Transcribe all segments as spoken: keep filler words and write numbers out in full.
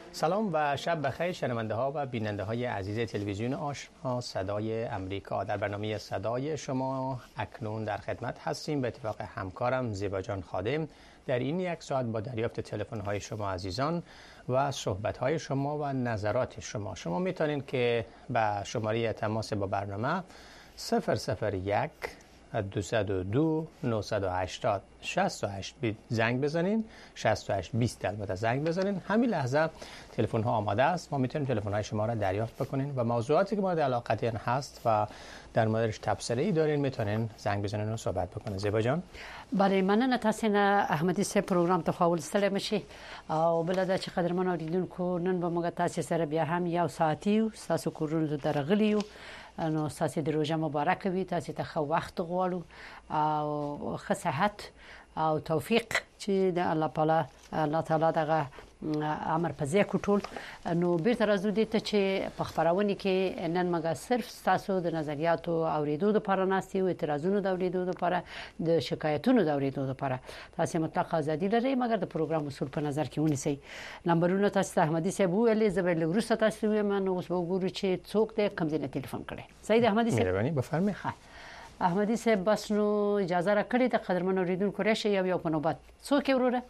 سلام و شب بخیر شنونده ها و بیننده های عزیز تلویزیون آشنا صدای امریکا. در برنامه صدای شما اکنون در خدمت هستیم به اتفاق همکارم زیبا جان خادم در این یک ساعت با دریافت تلفن های شما عزیزان و صحبت های شما و نظرات شما. شما میتونید که به شماره تماس با برنامه صفر صفر یک دویست و دو نهصد و هشتاد شصت و هشت زنگ بزنین، شصت و هشت بیست البته زنگ بزنین. همین لحظه تلفن ها آماده است، ما میتونیم تلفن های شما را دریافت بکنین و موضوعاتی که مورد علاقتین هست و در موردش تبصره ای دارین میتونین زنگ بزنین و صحبت بکنین. زیبا جان. بله، مننه تاسو نه احمدي سه پروګرام ته خپل ستړی مشي او بل دا چې قدرمن اوریدونکو نن به موږ تاسو سره بیا هم یو ساعتي تاسو کورونو ته درغلیو نو تاسو د روزه مبارک وي، تاسو ته خو وخت غواړو او ښه صحت او توفیق چې د الله تعالی الله تعالی دغه امر په ځای کوټول. نو بیرته راځو دي ته چې په خبرونه کې نن موږ صرف تاسو د نظریاتو اوریدو لپاره ناستي او اعتراضونو د اوریدو لپاره د شکایتونو د اوریدو لپاره تاسو مطلق ازادي لرئ، مګر د پروګرام اصول په نظر کې ونیسئ. نمبرونه تاسو احمدي صاحب ویلې زبر لګروسته تاسو وایم نو اوس وګورئ چې څوک دې کم ځای ټلیفون کړي. سید احمدي صاحب مهرباني بفرمایئ. احمدي صاحب بس نو اجازه را کړی د قدرمن اوریدونکو راشه یو یو په نوبت څوک وروره.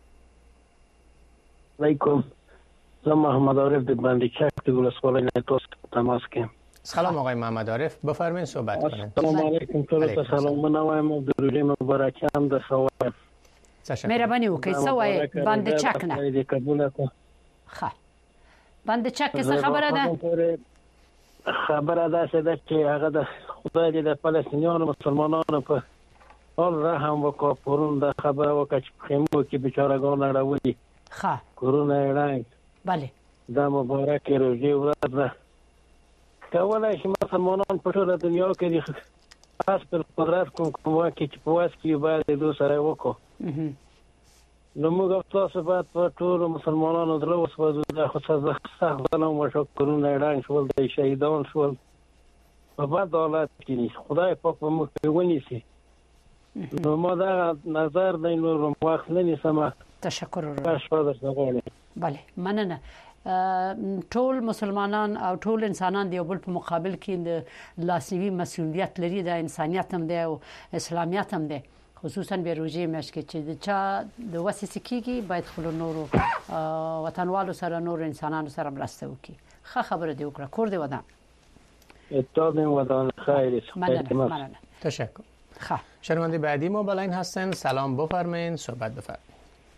علیکم، زه محمد عارف د باندې چک د ولسوالۍ نه تاسو تماس کوم. سلام آقای محمد عارف، بفرمایید صحبت کنید. سلام علیکم، ټول ته سلامونه وایم او د روزي مبارک هم د سوال. مهرباني وکړئ سوای باندې چک نه. دې قبول کړه. ښه. باندې چک څه خبره ده؟ خبره ده چې هغه د خدای د فلسطینیانو مسلمانانو په اول رحم وکړ، پرون د خبره وکړه چې خیمو کې بیچارهګان راوړي. ښه. کرونا اعلان. بله. دا مبارک روزي ورځ ده. کولای شي مسلمانان په ټول دنیا کې د خاص په قدرت کوم کومه کې چې په واس کې باید د سره وکړو. نو موږ تاسو باید په ټول مسلمانانو درو وسوځو د خصوصا ځانو مشو کرونا اعلان شول د شهیدان شول په بعد حالات کې خدای پاک په موږ کې ونیسي. نو ما دا نظر د نور وخت نه نیسم. تشکر ورو. بله مننه. ټول مسلمانان او ټول انسانان دی بل په مقابل کې د لاسنیوي مسؤلیت لري، د انسانیت هم دی او اسلامیت هم دی، خصوصا به روزي مېاشت کې چې د چا د وسې کېږي باید خپل نورو وطنوالو سره نور انسانانو سره مرسته وکړي. ښه خبره دی وکړه. کور دی ودان. اتابیم ودان خیر. مننه. تشکر. ښه. شنونده بعدی ما بلاین هستن. سلام بفرمایید صحبت بفرمایید.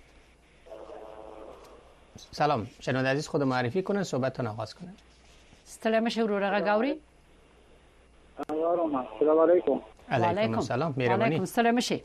سلام شنونده عزیز خود معرفی کنن صحبتتون آغاز کنن. ستړی مشه ورغه گاوري. السلام علیکم. علیکم السلام. مهرباني. علیکم السلام مشه.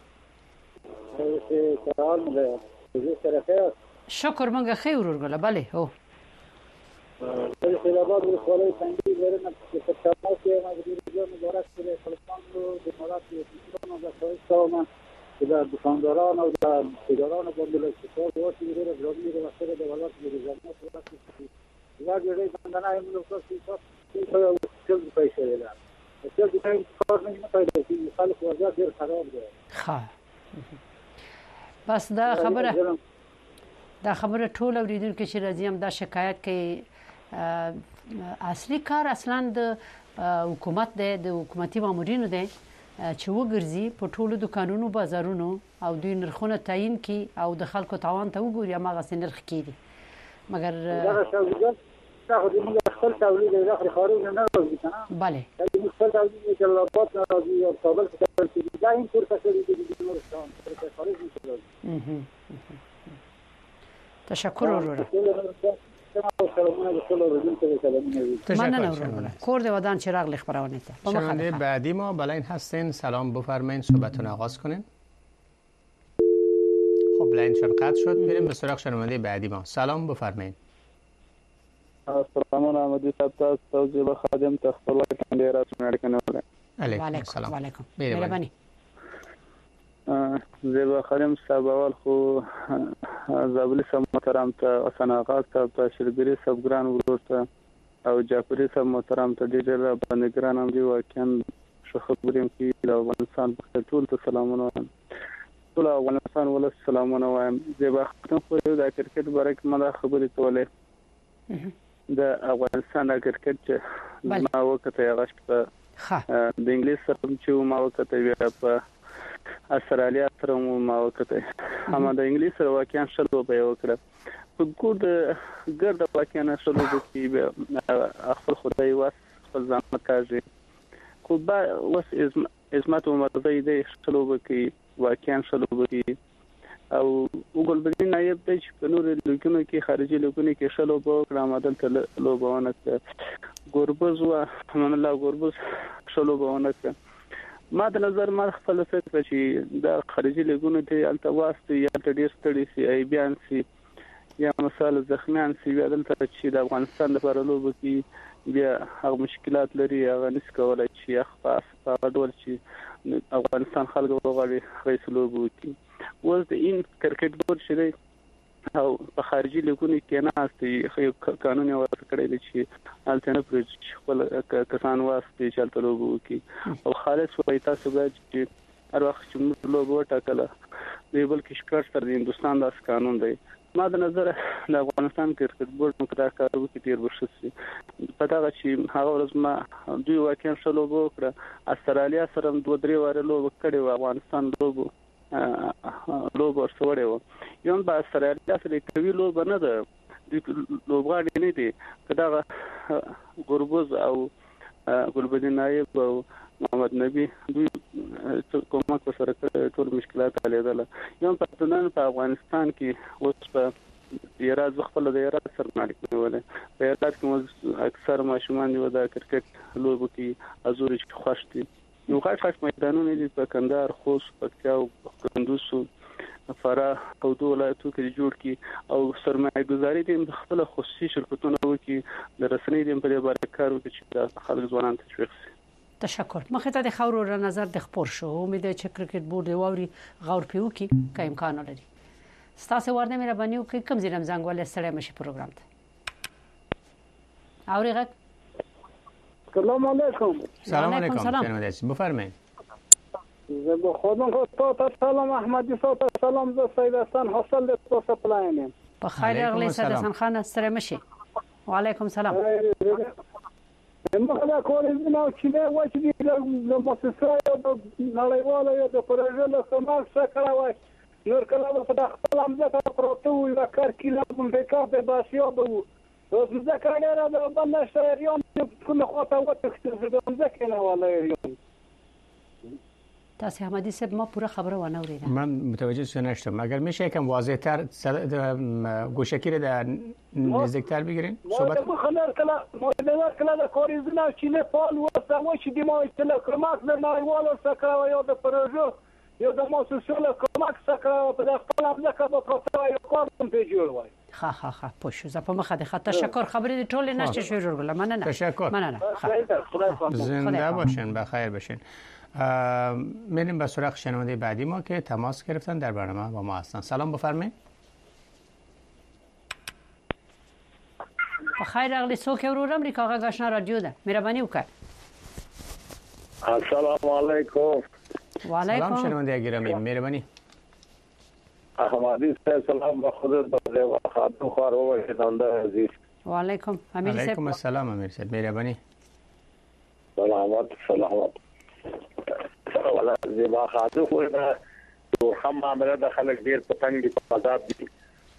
شکر مونږه خیر ورغله. بله هو. فیصلاباد ولسوالۍ څنګه ورنه چې په تاسو کې مګر مبارک سره خپلوانو د ملت یو د څو دا دکانداران او د تجارانو باندې له څه وو چې ډېر ځوړي د وسره د ولادت د ځانو په وخت کې دا ډېر څنګه نه موږ تاسو ته یو څه پیسې ویل. چې د ټیم کار نه پیدا کیږي، خلک وضع ډېر خراب ده. ښه. بس دا خبره دا خبره ټول اوریدونکو چې راځي هم دا شکایت کوي. اصلي کار اصلا د حکومت دی، د حکومتي مامورینو دی چې وګرځي په ټولو دکانونو بازارونو او دوی نرخونه تعیین کړي او د خلکو توان ته وګوري هغه څه نرخ کړي. مګر دا شاوګر تاخذ موږ خپل تولید د داخل خارج نه راځي کنه. بله. دا موږ خپل تولید چې الله پاک راځي او کابل کې دا این پورته کوي د نورستان پر خارج نه. تشکر ورور. مننه ورور. کور دی ودان چراغ لخ خبرونه ته. شنونده بعدی ما بلاین هستین. سلام بفرمایید صحبتتون آغاز کنین. خب لاینشون قطع شد. میریم به سراغ شنونده بعدی ما. سلام بفرمایید. سلام احمدي صاحب تاسو زیبا خادم تخپل کنده را څنګه کنه. علیکم السلام. علیکم. مهرباني. زیبا خادم صاحب اول خو زابلی صاحب محترم ته حسن آغا صاحب ته شلګری صاحب ګران ورور ته او جعفری صاحب محترم ته ډېر باندې ګران هم دی واقعا شو خبریم کې د افغانستان په ټول ته سلامونه. ټول افغانستان ولس سلامونه وایم. زیبا خاتون خو د کرکټ باره کې ما خبرې کولې. د افغانستان د کرکټ چې ما وکړه هغه په د انګلیس سره چې ما وکړه په استرالیا سره ما وکړه. اما د انګلیس سره واقعا شلو به وکړه. په ګورد ګرد واقعا شلو به کې خپل خدای واس خپل ځان مکاږي. خو با وس عظمت عمر زیدی شلو به کې واقعا شلو به کې او وګل بدین نایب د چپنور لګونو کې خارجي لګونو کې شلو به کړه مدل ته لوبونه ګوربز و من الله ګوربز شلو بهونه ما د نظر ما خپل فکر چې د خارجي لګونو ته التواسط یا ډیر ستړي سي ای بیان سي یا مثال زخمیان سي یا دلته چې د افغانستان لپاره لوب کې بیا هغه مشکلات لري هغه نس کولای چې خاص په ډول چې افغانستان خلک وغواړي رئیس لوب وکړي. وز د ان کرکټ بورډ شری او په خارجي لګونو کې نه استي خو قانون یې ورته کړی دی چې الټرنیټ پروژې خپل کسان واسطه چې الټلو وکړي او خالص وایي تاسو باید چې هر وخت چې موږ لوب وټاکله دی بلکې شکر تر هندستان داس قانون دی. ما د نظر د افغانستان کرکټ بورډ مقرر کارو کې تیر برشتي په دا چې هغه ورځ ما دوی واقعا شلو وکړه استرالیا سره دوه درې واره لوب کړي و افغانستان لوب لوب ورسوړې و یوه په استرالیا سره کوي لوب نه ده لوبغاړي نه دي کدا ګوربوز او ګلبدین نایب او محمد نبی دوی کومک سره ټول مشکلات حلېدل. یوه په نن په افغانستان کې اوس په یراز خپل د یراز سره مالک ولې په یراز کې اکثر ماشومان دی د کرکټ لوب کې ازوري خوښ دي. نو خاص خاص میدانونه دي په کندهار خوست پکتیا او کندوز فراه او دوه ولایتونو کې جوړ کی او سرمایه گذاري دي خپل خصوصي شرکتونه وکي د رسنۍ د په اړه کار وکړي چې خلک ځوانان تشویق شي. تشکر. مخه ته د خورو را نظر د خبر شو امید چې کرکټ بورډ ووري غور پیو کی کا امکان لري. ستاسو ورنه مهرباني وکړئ کوم زیرم زنګ ولې سره مشي پروګرام ته اوري غږ. سلام علیکم. سلام علیکم. شنوندگان بفرمایید. زه خودم خو تا سلام احمدی صاحب سلام ز سید حسن حاصل د تو سپلاینم. په خیر اغلی سید حسن خان سره مشي. وعلیکم سلام. مخه کولای نو چې دا و چې د مؤسسه د نړیواله یا د پروژې له سماج سره کړوي نور کله په خپل امزه پروتو یو کار کله په بیکاپ د باسیو به اوس ځکه نه د بل شهريان کوم خواته وته د ځکه نه ولا تاسو احمدی صاحب ما پوره خبره ونه اوریدم. من متوجه شده نشدم. اگر میشه یکم واضح‌تر گوشکی رو در نزدیکتر بگیرین صحبت ما خلال کلا ما کلا کوریزنا چې نه فعال وسه و چې د ما استله کماک نه نایواله سکرا یو د پروژه یو د موسسه له کماک سکرا په خپل ځکه په پروسه یو کارتون پیجوړ وای. ها ها ها پوښ ز په مخه د تشکر خبرې ټول نشته شو جوړ ګل مننه تشکر مننه زنده باشین بخیر باشین. میریم به سراغ شنونده بعدی ما که تماس گرفتن در برنامه با ما هستن. سلام بفرمایید. بخیر اغلی سوک ورور امریکا غږ آشنا رادیو ده مهرباني وکړه. السلام علیکم. وعلیکم سلام شنونده گرامی مهربانی. احمدی سلام به خودت و خاطر خوار و شنونده عزیز. وعلیکم امیر صاحب. علیکم السلام امیر صاحب مهربانی. سلامت سلامت. ولا زیبا خاطر خو دا هم معاملې د خلک ډیر پتنګ دي په آزاد دي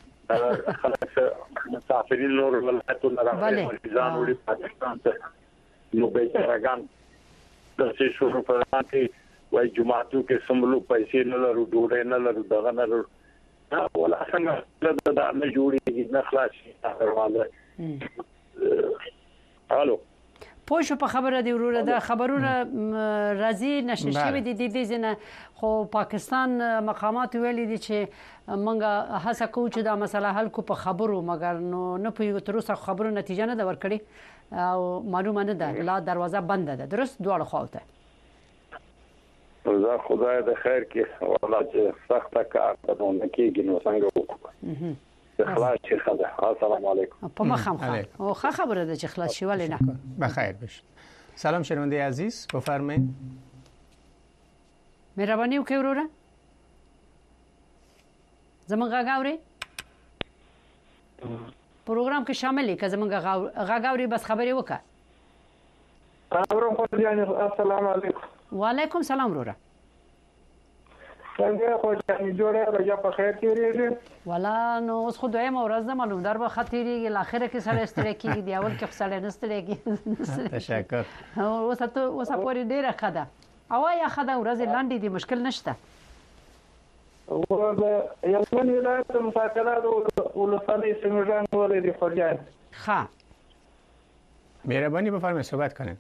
خلک مسافرین نور ولایتونه راغلي ځان وړي پاکستان ته نو به څنګه د څه شروع پرانتي وای جمعاتو کې سملو پیسې نه لرو ډوړې نه لرو دغه نه لرو دا ولا څنګه دا نه جوړیږي نه خلاصي دروازه. الو پوه په خبره دی وروره د خبرونه راځي نشي شوی دي د دې ځنه خو پاکستان مقامات ویلي دي چې منګه هڅه کوو چې دا مسله حل کو په خبرو مګر نو نه په تر اوسه خبرو نتیجه نه د ورکړي او معلومه نه ده لا دروازه بنده ده درست دواړه خواته. زه خدای د خیر کې والله چې سخت کار کوم کېږي نو څنګه وکړو خلاص شي خدا. السلام علیکم. په مخم خیر او خه خبره ده چې خلاص شي ولی نه بخیر بشه. سلام شنونده عزیز بفرمایید. مهربانی وکړئ وروره. زمونږ غاوري پروګرام کې شامل یې که زمونږ غاوري بس خبرې وکړه. اورم خو جان السلام علیکم. وعلیکم سلام وروره. څنګه خو جان جوړه راځه په خیر تیریږي. ولا نو اوس خو دویمه ورځ ده معلوم در به خطرېږي اخره کې سره ستړي کېږي دی اول کې سره نه ستړي کېږي. تشکر. اوس ته اوس پورې ډیره خده او یا خده ورځ لاندې دي مشکل نشته. او د یمن ولایت مفاکرات ولسمه سیمجان ولې دی خورجان. ها مهربانی بفرمایید صحبت کنید.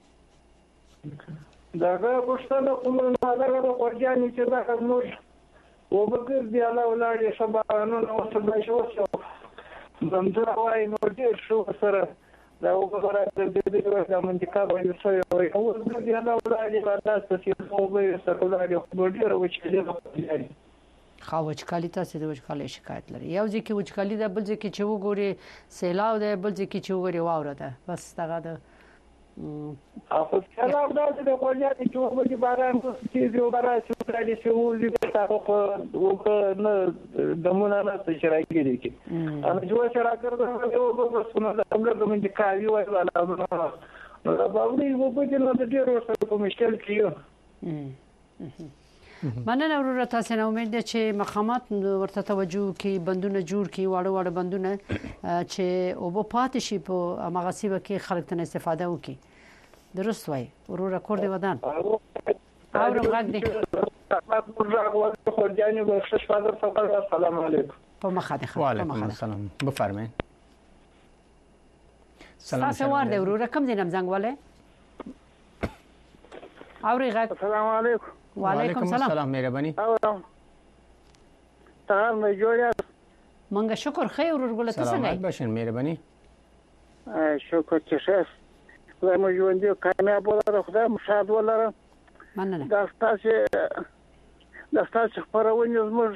داغه پښتنه کومه نه ده خورجان چې دا نور وبګر دی الله ولادي شبانو نو څه شو شو بندر وای نو دې شو سره دا وګوره د دې د منځکا وایي څه وایي او دې الله ولادي ورته چې خو به سره ولادي خو ډیر وچکلي دی. خو وچکالي تاسو د وچکالي شکایت لري. یو ځکه وچکالي ده بل ځکه چې وګوري سیلاو ده بل ځکه چې وګوري واوره ده بس دغه ده. اخو سلام دا د کوجا چې وګوري باران چې یو باران چې کړي چې ولې تاسو خو نه دمونه نه څه راګيري کی انا جو سره راکړم یو وګورم څنګه د موږ د منځ کاوي وای ولا نو باندې وګورئ نو د ډیرو سره کوم مشکل کیو. مننه وروره تاسو نه امید ده چې مقامات ورته توجه کوي بندونه جوړ کوي واړه واړه بندونه چې او په پاتې شي په مغاسیبه کې خلک ته استفاده وکړي. درست وای وروره کور دی ودان اورم غږ دی. السلام علیکم. په مخه ده. وعلیکم السلام بفرمایئ. سلام تاسو ورده وروره کوم دینم زنګ والے اوري غږ. السلام علیکم. وعلیکم السلام مهربانی. اورم تمام نه جوړه منګه شکر خیر ورګله تاسو څنګه سلامت باشین مهربانی. شکر چې شه زه مو ژوند یو کامیاب ولر خدای مشاهد ولر. مننه. دا تاسو دا تاسو خبرونه زموږ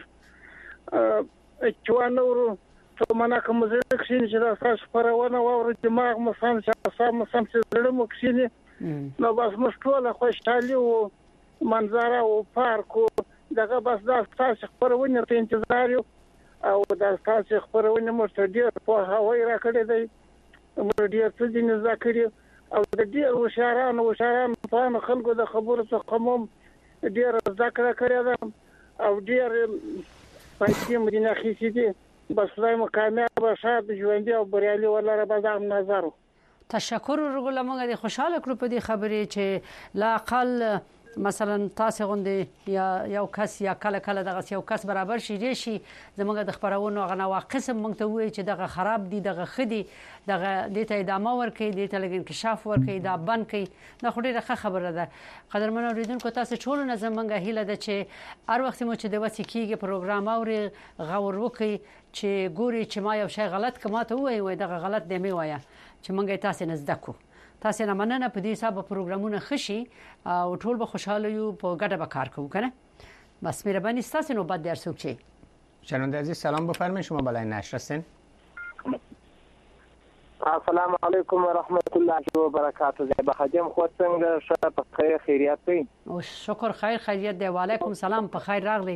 چوانه ورو څو منا کوم زه کښین چې دا تاسو خبرونه وره دماغ مو سم سم سم چې زړه مو کښین نو بس مشکل خوشحالي او منظره او پارک دغه بس دا تاسو خبرونه ته انتظار یو او دا تاسو خبرونه مو ته ډیر په هواي راکړې دی مو ډیر څه دي نه ذکر او د ډیر وشاران وشاران په خلکو د خبرو څخه قوم ډیر ذکر کړی دا او ډیر پاتې مدینه خېسي دي بس خدای مو کامیاب شاد ژوند او بریالي ولر بازار نظر. تشکر ورګله موږ د خوشاله کړو په دې خبرې چې لا اقل مثلا تاسو غوندي یا یو کس یا کله کله دغه یو کس برابر شي دی شي زموږ د خبرونو غنا واقسم موږ ته وایي چې دغه خراب دي دغه خدي دغه د ته ادامه ورکړي د ته لګین کشاف ورکړي دا بند کړي دا خو ډیره ښه خبره ده. قدرمن اوریدونکو تاسو ټول نه زمونږ هیله ده چې هر وخت مو چې د وڅ کیږي پروګرام اوري غور وکړي چې ګوري چې ما یو شی غلط کما ته وایي دغه غلط دی می وایي چې موږ تاسو نه زده کو. تاسو نه مننه په دې حساب پروګرامونه خشي او ټول به خوشاله یو په ګډه به کار کوو کنه. بس مهرباني تاسو نو بعد درسوک چی. شنونده عزیز سلام بفرمایید شما بالای نشر هستین. السلام علیکم و رحمت الله و برکاته. زه به خدمت خو څنګه شته په خیر خیریت دی. او شکر خیر خیریت دی. وعلیکم سلام په خیر راغلی.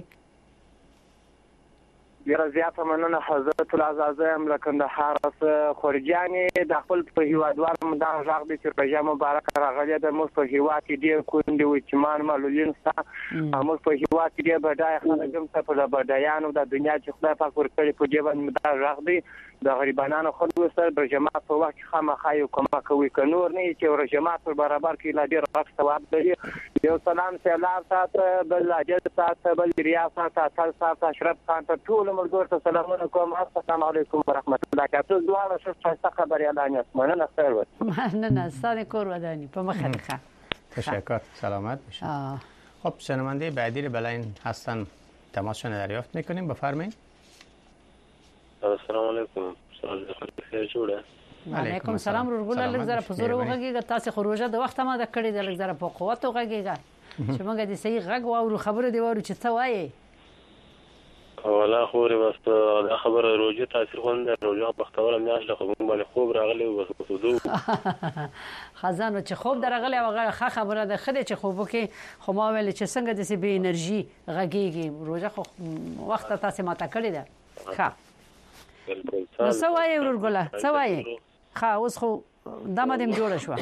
ډیره زیاته مننه حضرت العزازم لکندهار خورجانې د خپل په هیوادوالو مدا ژغ د ترپیژه مبارک راغلی د مو په هیواد کې ډیر کوندې و چې مان معلولین ستا مو په هیواد کې ډیر بدای خلک هم ته په بدایانو د دنیا چې خدای پاک ورکړي په دې باندې مدا ژغ دی د غریبانو خلکو سره د جماعت په وخت کې خامخا یو کوم کوي ک نور نه چې ور جماعت پر برابر کې لا ډیر وخت ثواب دی. یو سلام سلام تاسو بل اجازه تاسو بل ریاست تاسو تاسو اشرف خان ته ټول مرګور ته سلام علیکم السلام علیکم ورحمت الله وبرکاته. دواړه څه خبر یادانه اسمنه خیر و. نه نه سال کور ودانی په مخه ښه. تشکر سلامت باشید. خب شنونده بعدی رو بلاین هستن تماسشون دریافت میکنیم بفرمایید. السلام علیکم. سلام خیر جوړه. وعلیکم السلام ورغول لږ زره په زور وغږیږه تاسو خروجه د وخت ما د کړی د لږ زره په قوت وغږیږه چې موږ دې صحیح غږ واورو خبره دی وورو چې څه وایي. ولا خوري بس دا خبره روزه تاثیر خوند روزه بختوره میاش له کوم باندې خوب راغلی او وسودو خزانو چې خوب درغلی او هغه خبره ده خدای چې خوب کې خو ما ویل چې څنګه د سی به انرژي غږیږي روزه خو وخت تاسو ماته کړی ده ښه نو سوای ورګله سوای ښه اوس خو دمه دم جوړ شو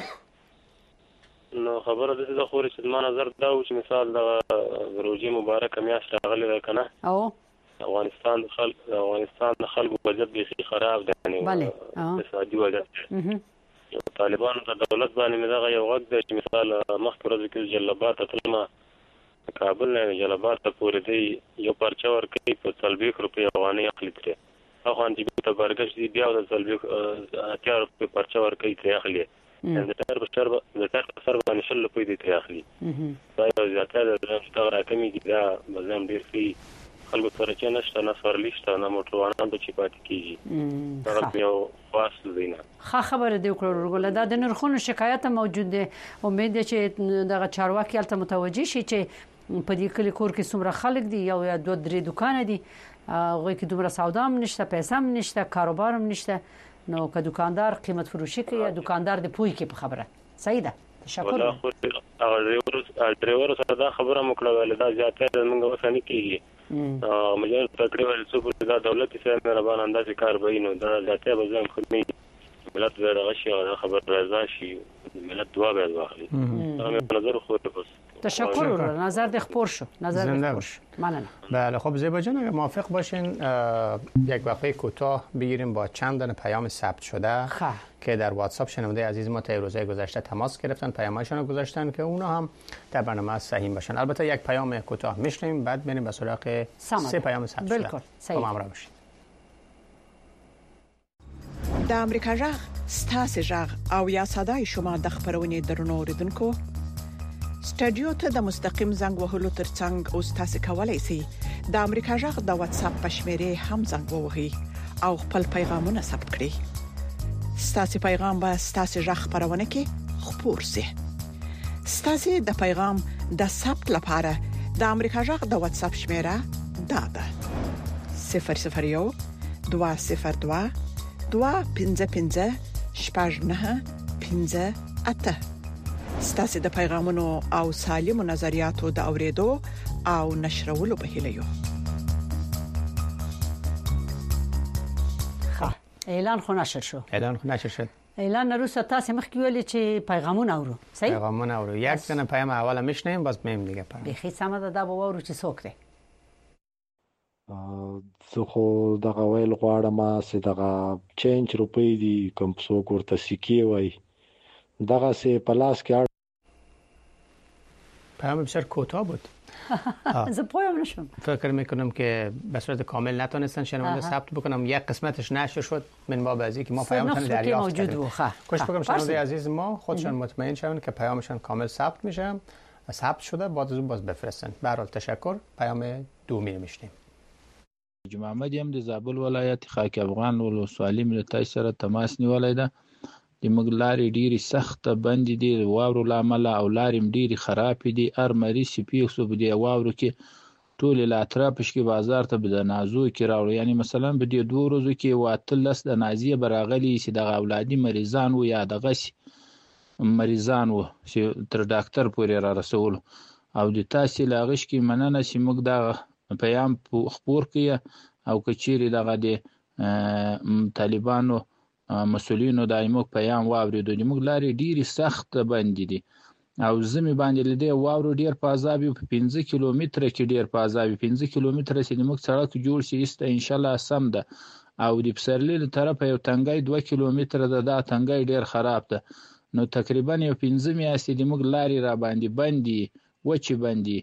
نو خبره ده د خوري چې ما نظر دا و چې مثال د روزي مبارک میاش راغلی ده کنه او افغانستان د خلک افغانستان د خلکو وضعیت به خراب ده یعنی اقتصادي وضعیت طالبانو د دولت باندې مدغه یو وخت د مثال مخکې ورځ کې جلبات تلما کابل نه جلبات پورې دی یو پرچا ور کوي په تلبیک روپیا افغاني اخلي تر هغه ان دې ته برګش دی بیا د تلبیک اتیا روپیا پرچا ور کوي ته اخلي د تر بشر د تر سر باندې شل په دې ته اخلي دا یو زیاته د مستوى راکمي دا بزم ډیر فی خلکو سره چې نشته نه سورلیشته نه موټروانان د چی پاتې کیږي دا یو خاص دینه ښه خبره دی ورګله دا د نرخونو شکایت موجود دی امید چې دغه چارواکي الته متوجي شي چې په دې کلی کور کې څومره خلک دي یو یا دوه درې دکان دي هغه کې دومره سودا هم نشته پیسې هم نشته کاروبار هم نشته نو که دکاندار قیمت فروشي کوي یا دکاندار د پوي کې په خبره صحیح ده تشکر هغه ډرایور سره دا خبره مکړه ول دا زیاته موږ وسانه کیږي ا مجال تقریبا څو دا دولت سره مهربان انداز کار بینو دا زیاته بزم خدمت ملت دغه شی او خبر راځي شي ملت دوا به واخلي دا نظر خو بس تشکر نظر د خبر شو نظر د خبر شو ممنون بله خب زیبا جان اگه موافق باشین یک وقفه کوتاه بگیریم با چند دانه پیام ثبت شده خواه. که در واتساپ شنونده عزیز ما تا روزهای گذشته تماس گرفتن پیامشون رو گذاشتن که اونا هم در برنامه سهیم باشن البته یک پیام کوتاه میشنیم بعد بریم به سراغ سه پیام ثبت شده بالکل با همراه باشید د امریکا جغ ستاسو جغ او یا صداي شما د خبرونې درنو اوریدونکو سټډیو ته د مستقیم زنګ وهلو ترڅنګ او ستاسو کولای شئ د امریکا جغ د واتس اپ پښمره هم زنګ ووهئ او خپل پیغامونه ثبت کړئ ستاسو پیغام به ستاسو جغ خبرونه کې خپور شي ستاسو د پیغام د ثبت لپاره د امریکا جغ د واتس اپ شمیره دا ده صفر صفر یو دوه صفر دوه دوه پنځه پنځه شپږ نه پنځه اته ستاسو د پیغامونو او سالمو نظریاتو د اوریدو او نشرولو په هیله یو اعلان خو نشر شو اعلان خو نشر شد اعلان روسا تاسو مخکې ویل چې پیغامونه اورو صحیح پیغامونه اورو یک څنګه پیغام اوله میشنیم باز میم دیگه پیغام به خې سم ده دا به ورو چې څوک دی زه خو دغه ویل غواړم چې دغه چینج روپۍ دي کوم څوک ورته سکی وای دغه سه پلاس کې پیام بسیار کوتاه بود ز پایم نشم فکر میکنم که به صورت کامل نتونستن شنونده ثبت بکنم یک قسمتش نشر شد من باب از اینکه ما پیامشون دریافت کردیم خوش بگم شنونده عزیز ما خودشون مطمئن شون که پیامشون کامل ثبت میشه ثبت شده بعد از اون باز بفرستن به هر حال تشکر پیام دومی میشنیم جمع احمد یم د زابل ولایت خاک افغان ولسوالۍ ملتای سره تماس نیولای ده د مګلاري ډيري سخت بند دي واورو لامل او لاریم ډيري خراب دي ار مری سی پی سو بده واورو کې ټول الاطراف کې بازار ته د نازو کې راوړي یعنی مثلا به د دوه ورځو کې واتلس د نازیه براغلی چې د اولادي مریضان و یا د غش مریضان و چې تر ډاکټر پورې را رسول او د تاسو لاغش کې مننه چې موږ د پیام خبر کې او کچيري دغه د طالبانو مسؤلینو دایمو پیام واوریدو د موږ لاري ډيري سخت بند دي او زمي باندې لدی واورو ډیر په عذاب په پنځه کیلومتره کې ډیر په عذاب پنځه کیلومتره چې موږ سړک جوړ شي است ان شاء الله سم ده او د پسرلی له طرفه یو تنګای دوه کیلومتره ده دا تنګای ډیر خراب ده نو تقریبا یو پنځه میاشتې د موږ لاري را باندې بندي وچی بندي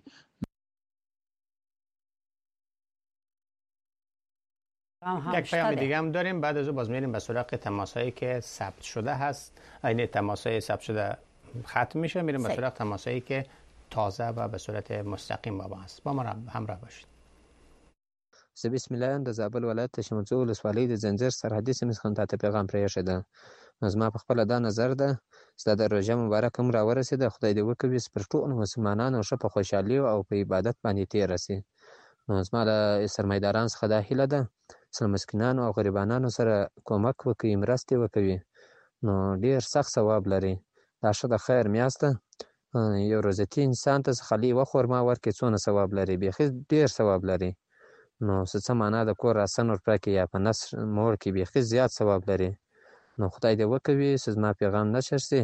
یک پیام دیگه هم داریم بعد از اون باز میریم به سراغ تماسایی که ثبت شده هست این تماسای ثبت شده ختم میشه میریم به سراغ تماسایی که تازه و به صورت مستقیم با ما هست با ما همراه باشید زه بسم الله د زابل ولایت شمولزو ولسوالۍ د زنجیر سرحدي سیمې څخه ته پیغام پرېښی ده نو زما په خپله دا نظر ده چې دا د روژه مبارک هم راورسېده خدای دې وکړي چې پر ټولو مسلمانانو ښه په خوشحالي او په عبادت باندې تېره شي نو زما د سرمایدارانو څخه دا هیله ده چې مسکینانو او غریبانو سره کومک وکړي، مرستې وکوي، نو ډیر سخت ثواب لري. دا ښه د خیر میاشت ده. یو روزتي انسان ته خالي یوه خورما ورکړي څونه ثواب لري، بیخي ډیر ثواب لري. نو څه څه معنا د کور راسن ورپره کې یا په نس موړ کې بیخي زیات ثواب لري. نو خدای دې وکوي چې زما پیغام نشر شي.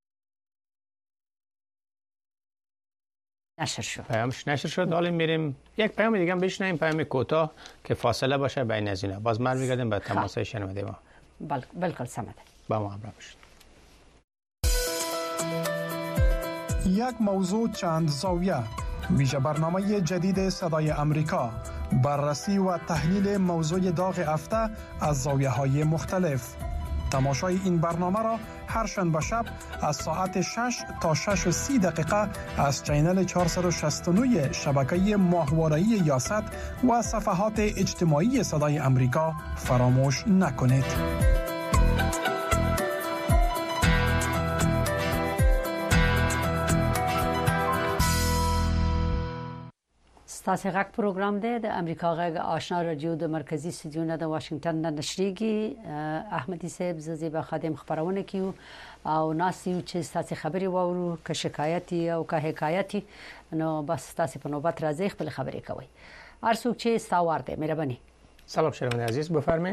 نشر شد. پیامش نشر شد. حالا میریم یک پیام دیگه هم بشنویم، پیام کوتاه که فاصله باشه بین از اینا. باز برمیگردیم به تماس شنونده ما. بله بالکل سمه. با ما همراه باشید. یک موضوع چند زاویه، ویژه برنامه جدید صدای امریکا، بررسی و تحلیل موضوع داغ هفته از زاویه های مختلف. تماشای این برنامه را هر شنبه شب از ساعت شش تا شش و سی دقیقه از چینل چهارصد و شصت و نه شبکه ماهواره‌ای یاست و صفحات اجتماعی صدای امریکا فراموش نکنید. ستاسو غږ پروګرام دی د امریکا غږ آشنا رادیو د مرکزی استودیو د واشنگټن نه نشریږي. احمدی صاحب زیبا خادم خبرونه کیو او ناسیو چې ستاسو خبري وورو که شکایتي او که حکایتي، نو بس تاسو په نوبت راځي خپل خبري کوي. ارڅوک چې ستاوار دی مهرباني. سلام شنونده عزیز بفرمایید.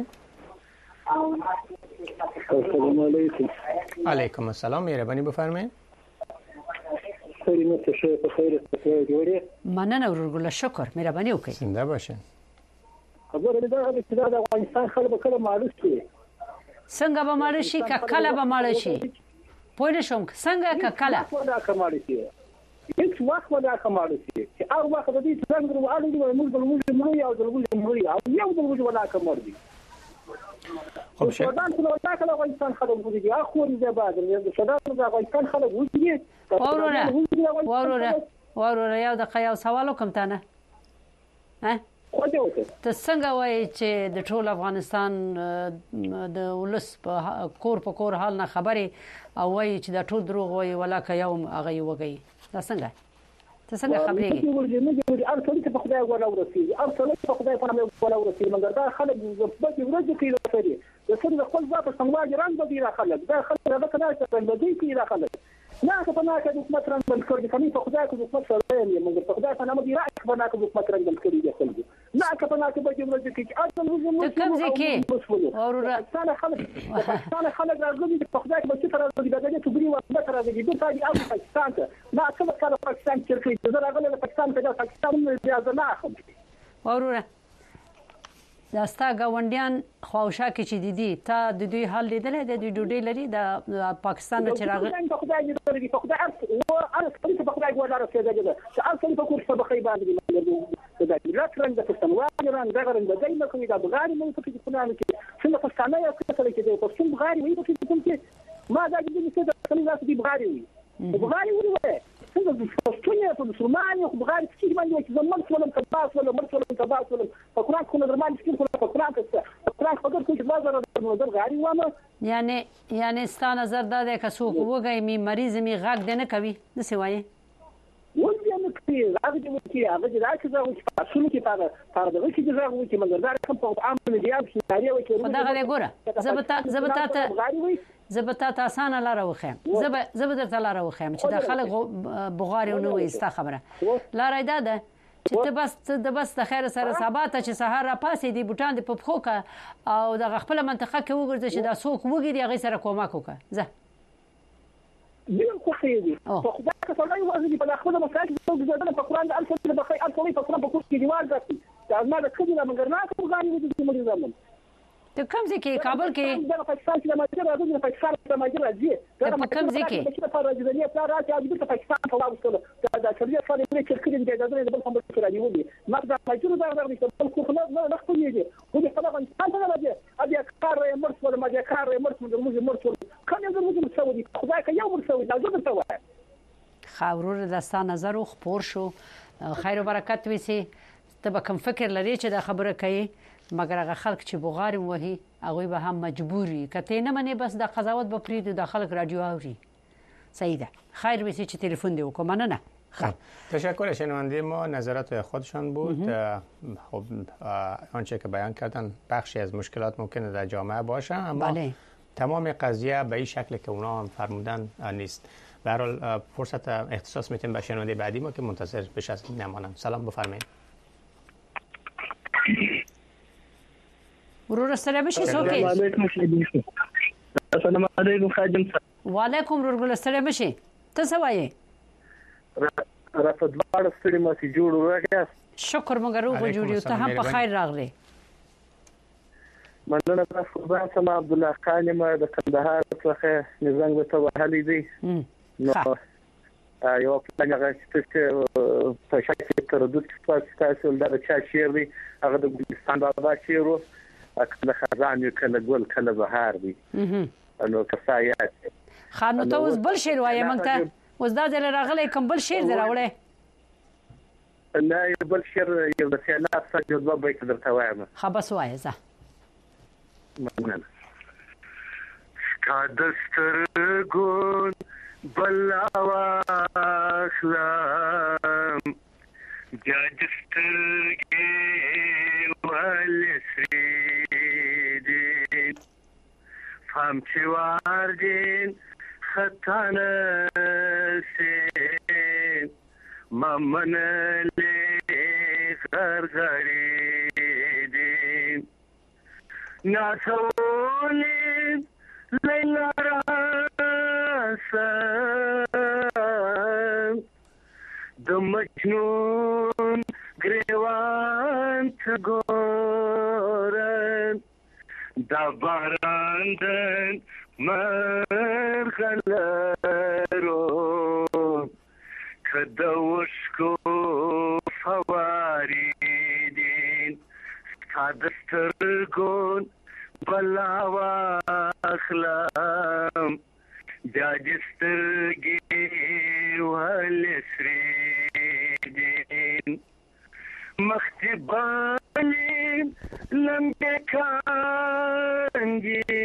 السلام علیکم. علیکم السلام، مهرباني بفرمایید. خیلی متشکرم. بخیر جوړی. مننه ورګل شکر، مهرباني وکړئ. زنده باشین. خبره ده چې د افغانستان خلک کله معلوم شي. څنګه به مړ شي که کله به مړ شي؟ پوه نه شوم څنګه که کله دا کمال شي. هیڅ وخت ولا کمال شي چې هغه وخت د دې څنګه وروالي دی موږ د موږ مړی او د موږ مړی او یو د موږ ولا کمال دي. خو شدان ټول وتا کله افغانستان خلک وږي دي اخو دې بعد د شدان د افغانستان خلک وږي. وروره وروره وروره یو د قیا سوال کوم تا نه ها ته څنګه وایي چې د ټول افغانستان د ولس په کور په کور حال نه خبري او وایي چې د ټول دروغ وایي ولاکه یوم هغه وږي. دا څنګه ته څنګه خبرېږي؟ هر څه چې په خدای ولا ورسي هر څه چې په خدای په نامه ولا ورسي مګر دا خلک په دې ورځ کې لري د څه د خپل ځای په څنګه رنګ بدی را خلک دا خلک دا کنه چې په دې کې را خلک نه که په نه کې د حکومت رنګ بند کړی کمی په خدای کې د حکومت سره یې مګر په خدای په نامه دی راځي په نه کې د حکومت رنګ بند کړی دی خلک نه که په نه کې په دې ورځ کې اصل موږ کوم ځای کې اوره څنګه خلک څنګه خلک راځي په خدای کې چې تر دې بدلې ته بری وخت تر دې د تاجي او پاکستان ته ما څه کله پاکستان چې کې زه راغله د پاکستان ته د پاکستان نه اجازه نه اخلم. اوره داستا غونډیان خواوشا کې چې دي ته د دوی حل لیدلې د دوی ډوډۍ لري د پاکستان نه چراغ په خدای دې لري په خدای او ارس په خدای ګوډاره کې ده چې اصل په کور څه بخې باندې دا د راترنګ د پښتونوالو رنګ دا رنګ د دې نه کوي دا بغاري مې په کې خلانو کې څنګه پښتانه یو څه کوي چې د پښتون بغاري وي په کې کوم کې ما دا دې څه د څنګه دې بغاري وي بغاري وي څنګه د پښتون په مسلمان یو بغاري چې باندې چې زمون څولم کباس ولا مرڅول کباس ولا په قران کې درمان چې په قران کې په قران خبر کوي چې بازار د بغاري وامه یعنی یعنی ستا نظر دا ده که څوک وګای می مریض می غږ دنه کوي د څه وایي ولې نو کې هغه دې وکي هغه دې راځي دا چې اصل کې پاره پاره دغه چې دا وکي مګر دا کوم په عام نه دی چې لري وکي دا غره ګوره زبتا زبتا ته زبتا ته اسانه لاره وخم زب زب درته لاره وخم چې د خلک بغاري نه وي استا خبره لاره ده ده چې ته بس د بس د خیر سره ثبات چې سحر را پاسې دی بوتان د پپخوکه او د خپل منطقه کې وګرځي چې دا څوک وګي دی هغه سره کومک وکړه زه دین خو خېدي په خدای که سړی وځي په خپل مساجد کې څنګه په قران د الف په خیر الف په قران په کوم کې دیوال راځي دا ما د خدای مګر نه کوم غاني وځي چې موږ زمون ته کوم ځای کې کابل کې د پاکستان کې د ماجر راځي د پاکستان د ماجر راځي دا کوم ځای کې چې په راځي د راځي د پاکستان په واوسله دا چې د فارې کې چې کړي د د بل کوم څه راځي ودی ما د ماجر دا راځي چې بل خو نه نه خپلېږي خو د خپل افغانستان ته راځي ابي کار یې مرڅ ولا ما کار یې مرڅ موږ مرڅ کنه زه موږ مسوي خدای که یو مرڅوي دا زه درته وایم خاورور دستا نظر خپور شو خیر و برکت وسی ته به کوم فکر لري چې دا خبره کوي مګر هغه خلک چې بغارم وهي هغه به هم مجبوري کته نه مني بس د قضاوت به پریدو د خلک راډیو اوري صحیح ده خیر وسی چې ټلیفون دی وکم نه نه خب تشکر. شنونده ما نظرات خودشان بود. خب آنچه که بیان کردن بخشی از مشکلات ممکنه در جامعه باشه، اما بله. تمام قضیه به این شکل که اونا هم فرمودن نیست. به هر حال فرصت اختصاص میتیم به شنونده بعدی ما که منتظر بش از نمانم. سلام بفرمایید. ورور السلام بشي سوکي. السلام علیکم خادم صاحب. وعلیکم ورور السلام بشي. ته څه وایې؟ رافت بار ستړي ماسي جوړ راغی. شکر مونږ روغ جوړ یو ته هم په خیر راغلی. مننه تاسو سم عبد الله خان ما د کندهار څخه نظام ته وهلې دي. نو یو پلان چې په شکل تردد کې تاسو د چا شیر دی هغه د ګلستان بابا شیرو کله خزان یو کله ګل کله بهار دی. نو کفایت خانو ته اوس بل شیر وایې مونږ ته اوس دا ځل راغلی کوم بل شیر دی راوړی؟ نه یو بل شیر یو د سیلاب څخه جوړ به کې درته وایم. ښه بس وایې ځه. مننه. ستا د سترګو بلا واخلم بیا د سترګې ولسېدې فهم چې واردین خطا نسې ما منلې غرغړېدې ناسولې لیلا راسم د مجنون ګریوان ته ګورم دا باران دن مرغلرو که د وشکو فواریدین ستا د سترګو بلا واخلم بیا د سترګې ولسریدین مختی بالین لمبې کاندي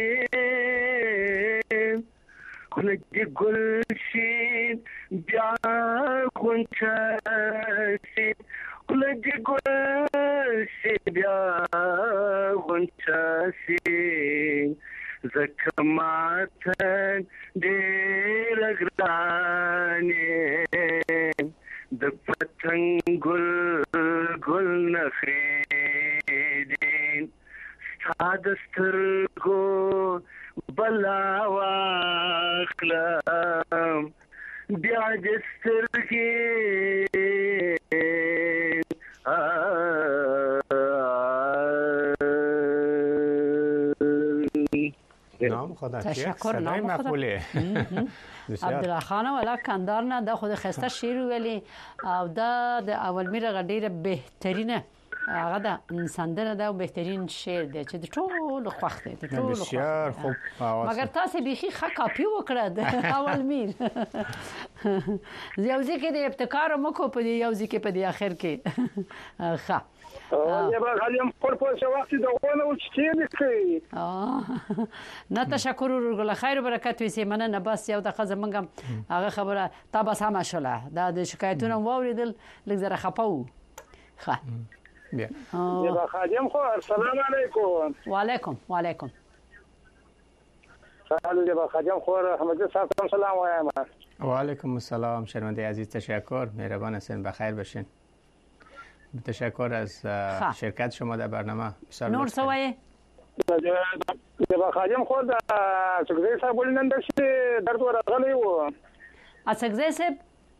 خوله دې ګلشین بیا غونچه شي خوله دې ګلشین بیا غونچه شي ځکه ماته ډېره ګرانې د پتنګ ګل ګل نخریدین ستا د سترګو بلا واخلم بیا د سترګې نام خدا تشکر. نام خدا عبدالله خان ولا کندهار نه د خود خسته شیر ویلي او دا د اول میره غډیره بهترینه هغه د سندره دا بهترین شعر دی چې د ټولو خوښ دی د ټولو بسیار خوب. مګر تاسو بيخي ښه کاپي وکړه د اول میر یو ځکه د ابتکار مکو په یو ځکه په دی اخر کې ښه یا به غالیم خور په څه وخت د غونه او چتي کوي. نه تشکر ورګل خیر برکت وي سي مننه. بس یو د خزه منګم هغه خبره تا بس هم شوله دا د شکایتونو واوریدل لږ زره خپاو. ښه بیا یا خادم خو السلام علیکم. وعلیکم وعلیکم سلام. یا خادم خو احمد صاحب سلام وایم. وعلیکم السلام شنونده عزیز تشکر. مهربان هستین بخیر باشین. تشکر از شرکت شما در برنامه. نور سوایه یا خادم خو د سګزې صاحب ولنن د درد ورغلی و اسګزې صاحب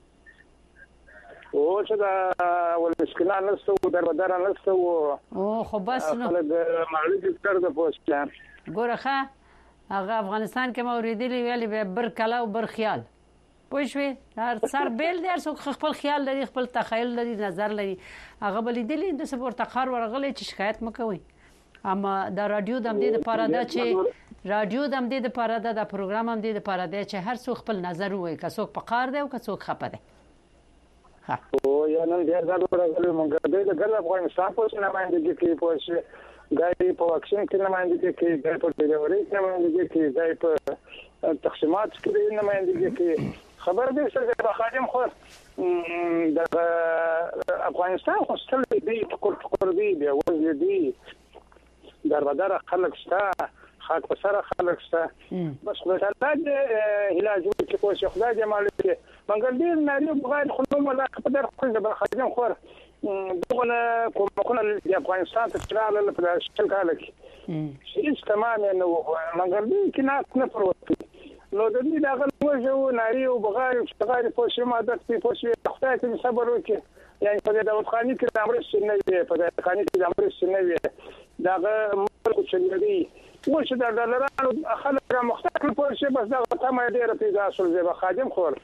او چې دا ولسکلان نستو در بدر نستو او خو بس نو د معلومات تر د پوسټ ګورخه هغه افغانستان کې موریدلی ویلي به بر کلا او بر خیال پوښوي هر سر بیل دی څو خپل خیال لري خپل تخیل لري نظر لري هغه بلیدلی د سپورت تخار ورغلی چې شکایت مکوي. اما دا رادیو د دې لپاره دا چې رادیو د دې لپاره دا د پروګرام هم دې لپاره دی چې هر څوک خپل نظر وایي که څوک په قار دی او که څوک خپه دی. ها او یا نن ډیر ځله ورغلی مونږ د ګل افغانستان په نمائندګي کې پوښي دای په واکسین کې نمائندګي کې دای په ډیلیوري کې نمائندګي کې دای په تقسیمات کې نمائندګي کې خبر دې چې د خادم خو د افغانستان خو ستل دی ټکر ټکر دی دی وځي دی دروازه خلک شته خاک په سره خلک شته بس خدای تعالی دې علاج وکړي خو شي خدای دې مال دې منګل دې ناري بغیر خلوم ولا په در خپل د خادم خو دغه کومه د افغانستان ته تراله په شل کال کې هیڅ تمام نه منګل دې کې نه نه پروت نو د دې دغه وجه ناري او بغیر اشتغال په شی ماده په پوسي خدای ته صبر وکړي یعنی په دغه خاني کې د امر سنوي په دغه خاني کې د امر سنوي دغه ملک چندري وش د دلارانو خلک مختلف په شی بس دغه تمه ډیره پیدا شول زه خادم خور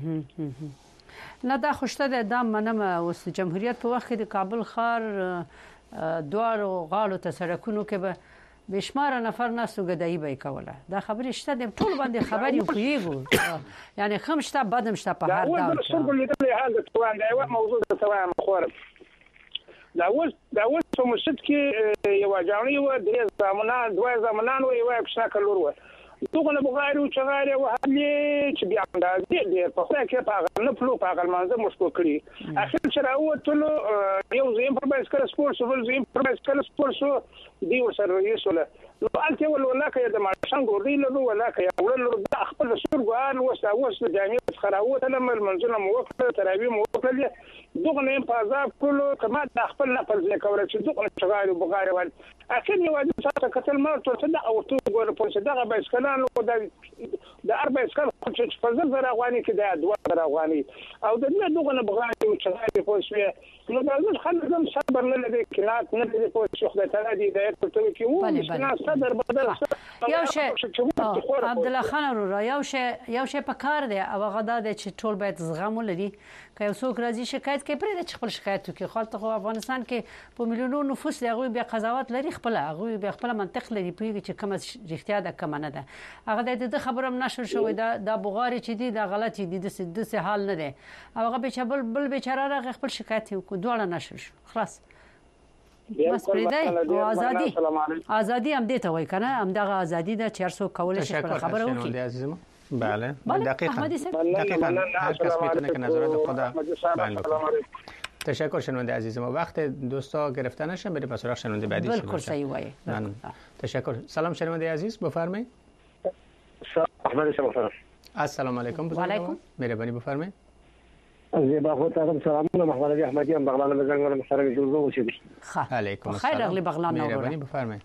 نه دا خوشته د منم اوس جمهوریت په وخت د کابل ښار دوار او غاړو ته سړکونو کې به بشمار نفر ناسو غدای به کوله دا خبرې شته د ټول باندې خبرې کویږي یعنی خمشته بدم شته په هر ډول دا څنګه لیدل هغه توان دا یو موضوع د توان خور دا اوس دا اوس په مسجد کې یو ځاونی و د زمانان دوه زمانان و یو شکل ور دغه بغیر او چغاره او هلي چې بیا دا دې په خو کې په نه پلو په غلمانځه مشکو کړی اخر چې راوته یو زیم پر بایسکل سپورت ول زیم پر بایسکل سپورت دی ورسره یسوله نو الته ول ولا کې د ماشين ګوري له ولا کې ول د خپل سرګان وسه وسه جامع خراوت لما المنزل موقف ترابي موقف دغه نه په عذاب کولو کما د خپل نفل ځای کوله چې دغه چغاره بغیر ول اخر یو د ساته قتل مار ته د او تو ګور په څه دغه بایسکل نو د د اربع اسکل چې په زر افغاني کې د دوه افغاني او د دې دغه نه بغاړي او چغالي په شوي نو دا ځل خلک هم صبر نه لري کلات نه لري په شو خدای تعالی دې د ټول کې وو نه صدر بدل یو شی عبد الله خان ورو یو شی یو شی په کار دی او غدا د چې ټول باید زغم ولري که یو څوک راځي شکایت کوي پرې د خپل شکایت کوي خاطر خو افغانستان کې په میلیونونو نفوس دی هغه بیا قضاوت لري خپل هغه بیا خپل منطق لري په چې کوم اړتیا ده کوم نه ده هغه د خبرم نشر شوی دا د بغاری چې دی دا غلط دی د سده حال نه دی هغه به بل بل بیچاره راغ خپل شکایت وکړ دوړه نشر شو خلاص بس پرې دی ازادي ازادي هم دې ته وای کنه هم دغه ازادي د چهار سو کول شي خبره وکړي بله دقیقاً دقیقاً هر کس میتونه که نظرات خدا بیان بکنه. تشکر شنونده عزیز ما وقت دوستا گرفته نشن بریم سراغ شنونده بعدی شنونده بالکل صحیح وایي تشکر سلام شنونده عزیز بفرمایید احمد شما السلام علیکم وعلیکم مهربانی بفرمایید زیبا خو ته سلامونه محمد علي احمدی هم بغلان بزنګ ولا محترم جوړو وشي علیکم السلام خیر اغلی بغلان مهربانی بفرمایید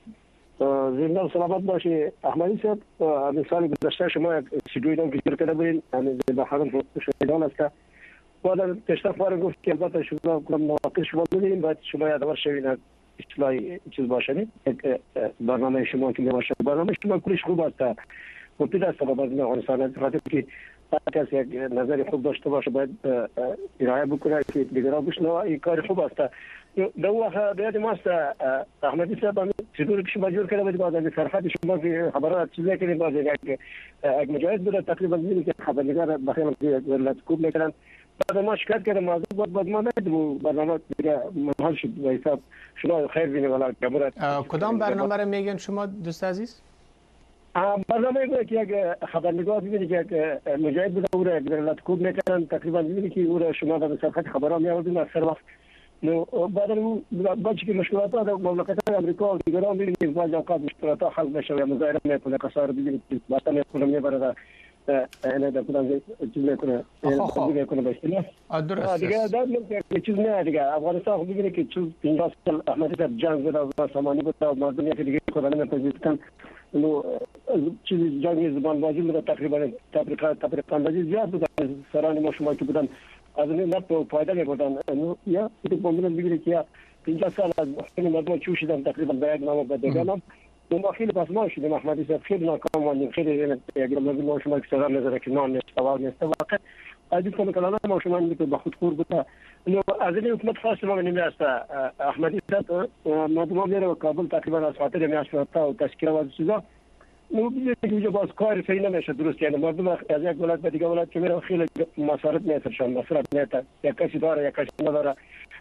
زندان سلامت باشی احمدی صاحب مثال گذشته شما سیدویدان که شرکت بودین یعنی به حرم شهیدان است که بعد تشتاق بار گفت که البته شما کنم نواقص شما بودین باید شما یادآور شوین اصلاحی چیز باشید برنامه شما که باشه برنامه شما کلش خوب است مفید است برای افغانستان خاطر که هر کس یک نظر خوب داشته باشه باید ارائه بکنه که دیگران بشنوه این کار خوب است در واقع بیاد ماست احمدی صاحب چطور که شما جور کرده بودید باز از صرفات شما که خبرات چیزی کنید باز یک مجاهد بوده تقریبا میدونی که خبرنگار بخیرم که لطکوب میکنن بعد ما شکایت کردم موضوع بود بعد ما ندیدم برنامه دیگه منحل شد و حساب شما خیر بینید ولی کبرات کدام برنامه رو میگن شما دوست عزیز؟ برنامه بود که یک خبرنگار می‌بینی که مجاهد بوده او را لطکوب میکنن تقریبا می‌بینی که او را شما در صفحه خبرها می‌آوردین از هر وقت نو بعد اون بچه که مشکلات در مملکت آمریکا و دیگران می‌بینید بعضی اوقات مشکلات حل بشه یا مظاهره میکنه کسار دیگه باطن میکنه میبره اینه در کدام چیز میکنه دیگه کنه باشه درست دیگه در میگه چیز نه دیگه افغانستان خب می‌بینی که چیز پنجاه سال احمدی صاحب جنگ بود و سامانی بود و مردم که دیگه خدا نمی‌پذیرفتن نو چیز جنگ زبان بازی بود تقریبا تفریقات تفریقات بازی زیاد بود سران ما شما که بودن از این نفت و فایده می‌بردن یا این بومون می‌گیره که پنجاه سال از حکم مردم چوشیدن تقریبا به یک نام بدگانم ما خیلی پس ما شدیم احمدی صاحب خیلی ناکام ماندیم خیلی یک مردم ما شما که سران نظر که نان نیست سوال نیست واقع از این کلمه ما شما میگه به خود خور بود نو از این حکومت خاص ما نمی‌است احمدی صاحب مردم میره کابل تقریبا از خاطر میاشت و تشکیل و چیزا نو بیشتر که باز کار صحیح نمیشه درست یعنی مردم از یک ولایت به دیگه ولایت که میره خیلی مصارف میترشن مصرف میتر یک کسی داره یک کسی نداره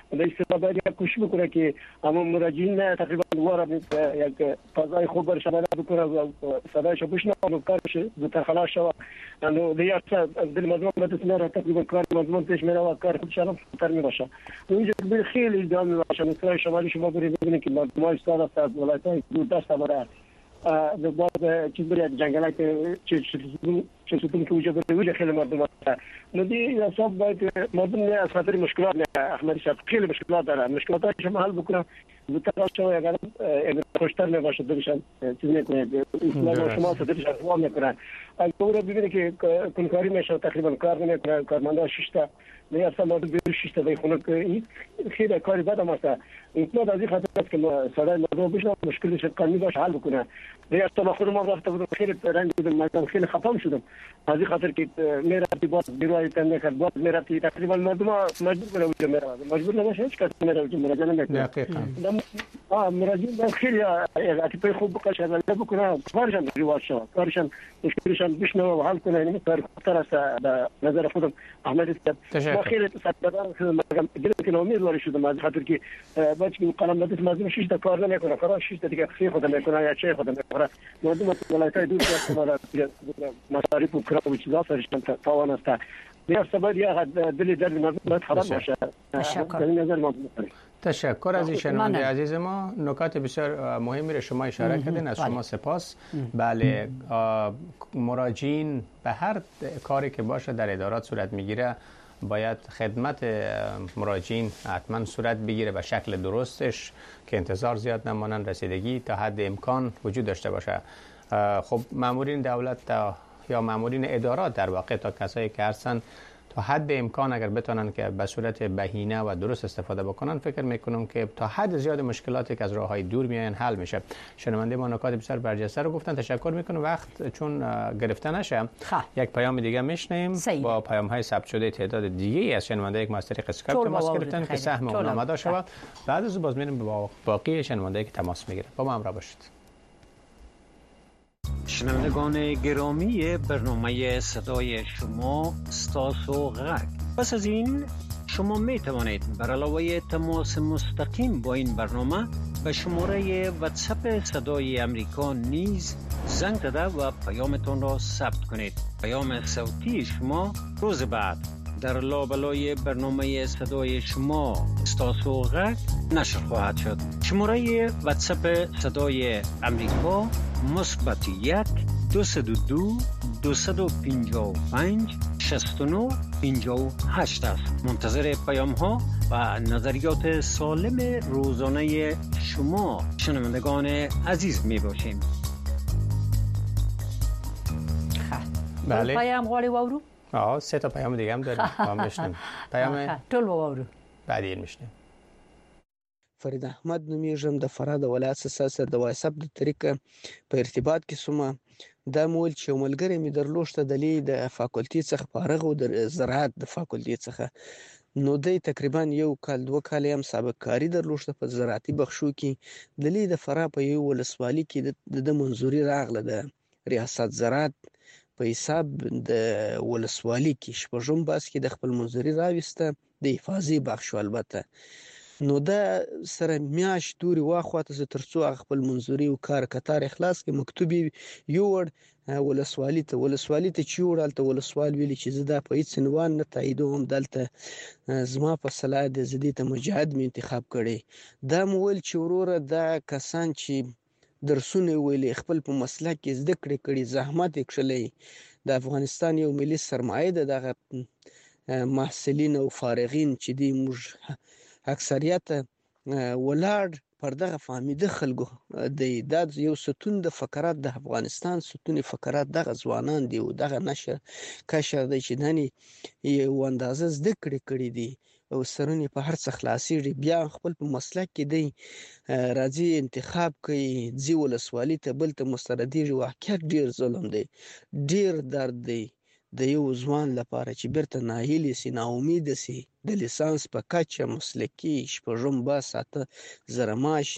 در استفاده باید کوشش بکنه که اما مراجعین تقریبا وارد یک فضای خوب برش بکنه و صدایش بشنوه و کارش زودتر خلاص شود. انو دیگر دل مردم بدسنه تقریبا کار مردم پیش میره و کار خودش هم زودتر میباشه. اینجا خیلی ادام میباشه. مثلا شمالی شما برید ببینید که مردم های استاد از ولایت‌های دور دست برای در بعد چیز برای جنگلات چه چه سوتون که وجود داره خیلی مردم هست. ندی حساب باید مردم نه از خاطر مشکلات نه احمدی صاحب خیلی مشکلات داره. مشکلاتش هم حل بکنه زودتر شما اگر خوشتر نباشه درشان چیز نکنه. اسلام شما درشان فهم نکنه. اگر اون ببینید که کنکاری میشه تقریبا کار نمیکنه کارمندا شش تا نه اصلا مردم بیرون شش تا خونه خیلی کاری بد است. اینطور از این خاطر است که صدای مردم بشه مشکلش قانونی باشه حل بکنه. نه اصلا خودم ما رفته بودم خیلی رنج بودم مثلا خیلی خفه شدم. از این خاطر که میرفتی باز بیروی تنه کرد باز میرفتی تقریبا مردم مجبور بودن میره مجبور نمیشه هیچ کس میره که مراجعه نمیکنه. دقیقاً. آه مراجعین خیلی اتفاقی خوب بقاش از الله بکنه کارشان رواج شود کارشان مشکلشان بشنوه و حل کنه. این کار خطر است به نظر خودم احمدی صاحب. ما خیلی صدقان گرفت که امیدوار شدم از خاطر که بچه قلم دست مردم شش تا کار نمیکنه کار شش تا دیگه خیلی خود میکنه یا چه خود میکنه. مردم ولایت‌های دور دست مصارف و کرا و چیزا سرشان تاوان است. دیگر سبب یا دل درد مردم خراب باشه. این نظر ما تشکر از این شنونده عزیز ما. نکات بسیار مهمی را شما اشاره کردین، از شما سپاس. بله مراجعین به هر کاری که باشه در ادارات صورت میگیره باید خدمت مراجعین حتما صورت بگیره به شکل درستش که انتظار زیاد نمانن، رسیدگی تا حد امکان وجود داشته باشه. خب مامورین دولت یا مامورین ادارات در واقع تا کسایی که هستن تا حد امکان اگر بتونن که به صورت بهینه و درست استفاده بکنن فکر میکنم که تا حد زیاد مشکلاتی که از راههای دور میاین حل میشه. شنونده ما نکات بسیار برجسته رو گفتن. تشکر میکنم. وقت چون گرفته نشه یک پیام دیگه میشنیم با پیام های ثبت شده تعداد دیگه از شنونده یک ماستری اسکایپ تماس گرفتن که سهم اون آماده شود. بعد از باز میریم با باقی شنونده که تماس میگیرن. با ما همراه باشید. شنوندگان گرامی برنامه صدای شما استاس و غرق. پس از این شما می توانید بر علاوه تماس مستقیم با این برنامه به شماره واتساپ صدای امریکا نیز زنگ زده و پیامتان را ثبت کنید. پیام صوتی شما روز بعد در لابلای برنامه صدای شما استاس و غرق نشر خواهد شد. شماره واتساپ صدای امریکا مثبت یک دو صد و دو دویست و پنجاه و پنج شصت و نه پنجاه و هشت است. منتظر پیام ها و نظریات سالم روزانه شما شنوندگان عزیز می باشیم. بله. پیام غواړي واورو؟ آه سه تا پیام دیگه هم داریم. ما میشنیم. پیام ټول واورو. بعدی میشنیم. فرید احمد نومیږم د فراه د ولایت سره د واتساپ د طریقه په ارتباط کې سومه دا مول چې ملګری می درلوشته د لی د فاکولټي څخه فارغ او د زراعت د فاکولټي څخه نو د تقریبا یو کال دوه کال هم سابق کاری درلوشته په زراعتي بخشو کې د لی د فراه په یو ولسوالۍ کې د منځوري راغله د ریاست زراعت په حساب د ولسوالۍ کې شپږم باس کې د خپل منځوري راوسته د حفاظي بخشو البته نو دا سره میاش دوري واخواته ز ترڅو خپل منځوري او کار کتار اخلاص کې مکتوبي یو ور ولسوالۍ ته ولسوالۍ ته چې ورالته ولسوال ویلي چې زدا په هیڅ عنوان نه تاییدوم دلته زما په صلاح د زدي ته مجاهد می انتخاب کړي دا مول چې وروره دا کسان چې درسونه ویلي خپل په مسلک کې زده کړې کړي زحمت وکړي د افغانستان یو ملي سرمایه ده دغه محصلین او فارغین چې دی موږ اکثریت ولاړ پر دغه فامیده خلکو د داد یو ستون د فقرات د افغانستان ستون فقرات دغه ځوانان دی او دغه نشر کشر د چدنی یو اندازه زده کړی کړی دی او سرونه په هر څه خلاصي بیا خپل په مسلک کې دی راځي انتخاب کوي ځي ولسوالۍ ته بل ته مستردي واقعیت ډیر ظلم دی ډیر درد دی د یو ځوان لپاره چې بیرته ناهیلي سي نا امید سي د لیسانس په کچه مسلکي شپږم با ساته زره معاش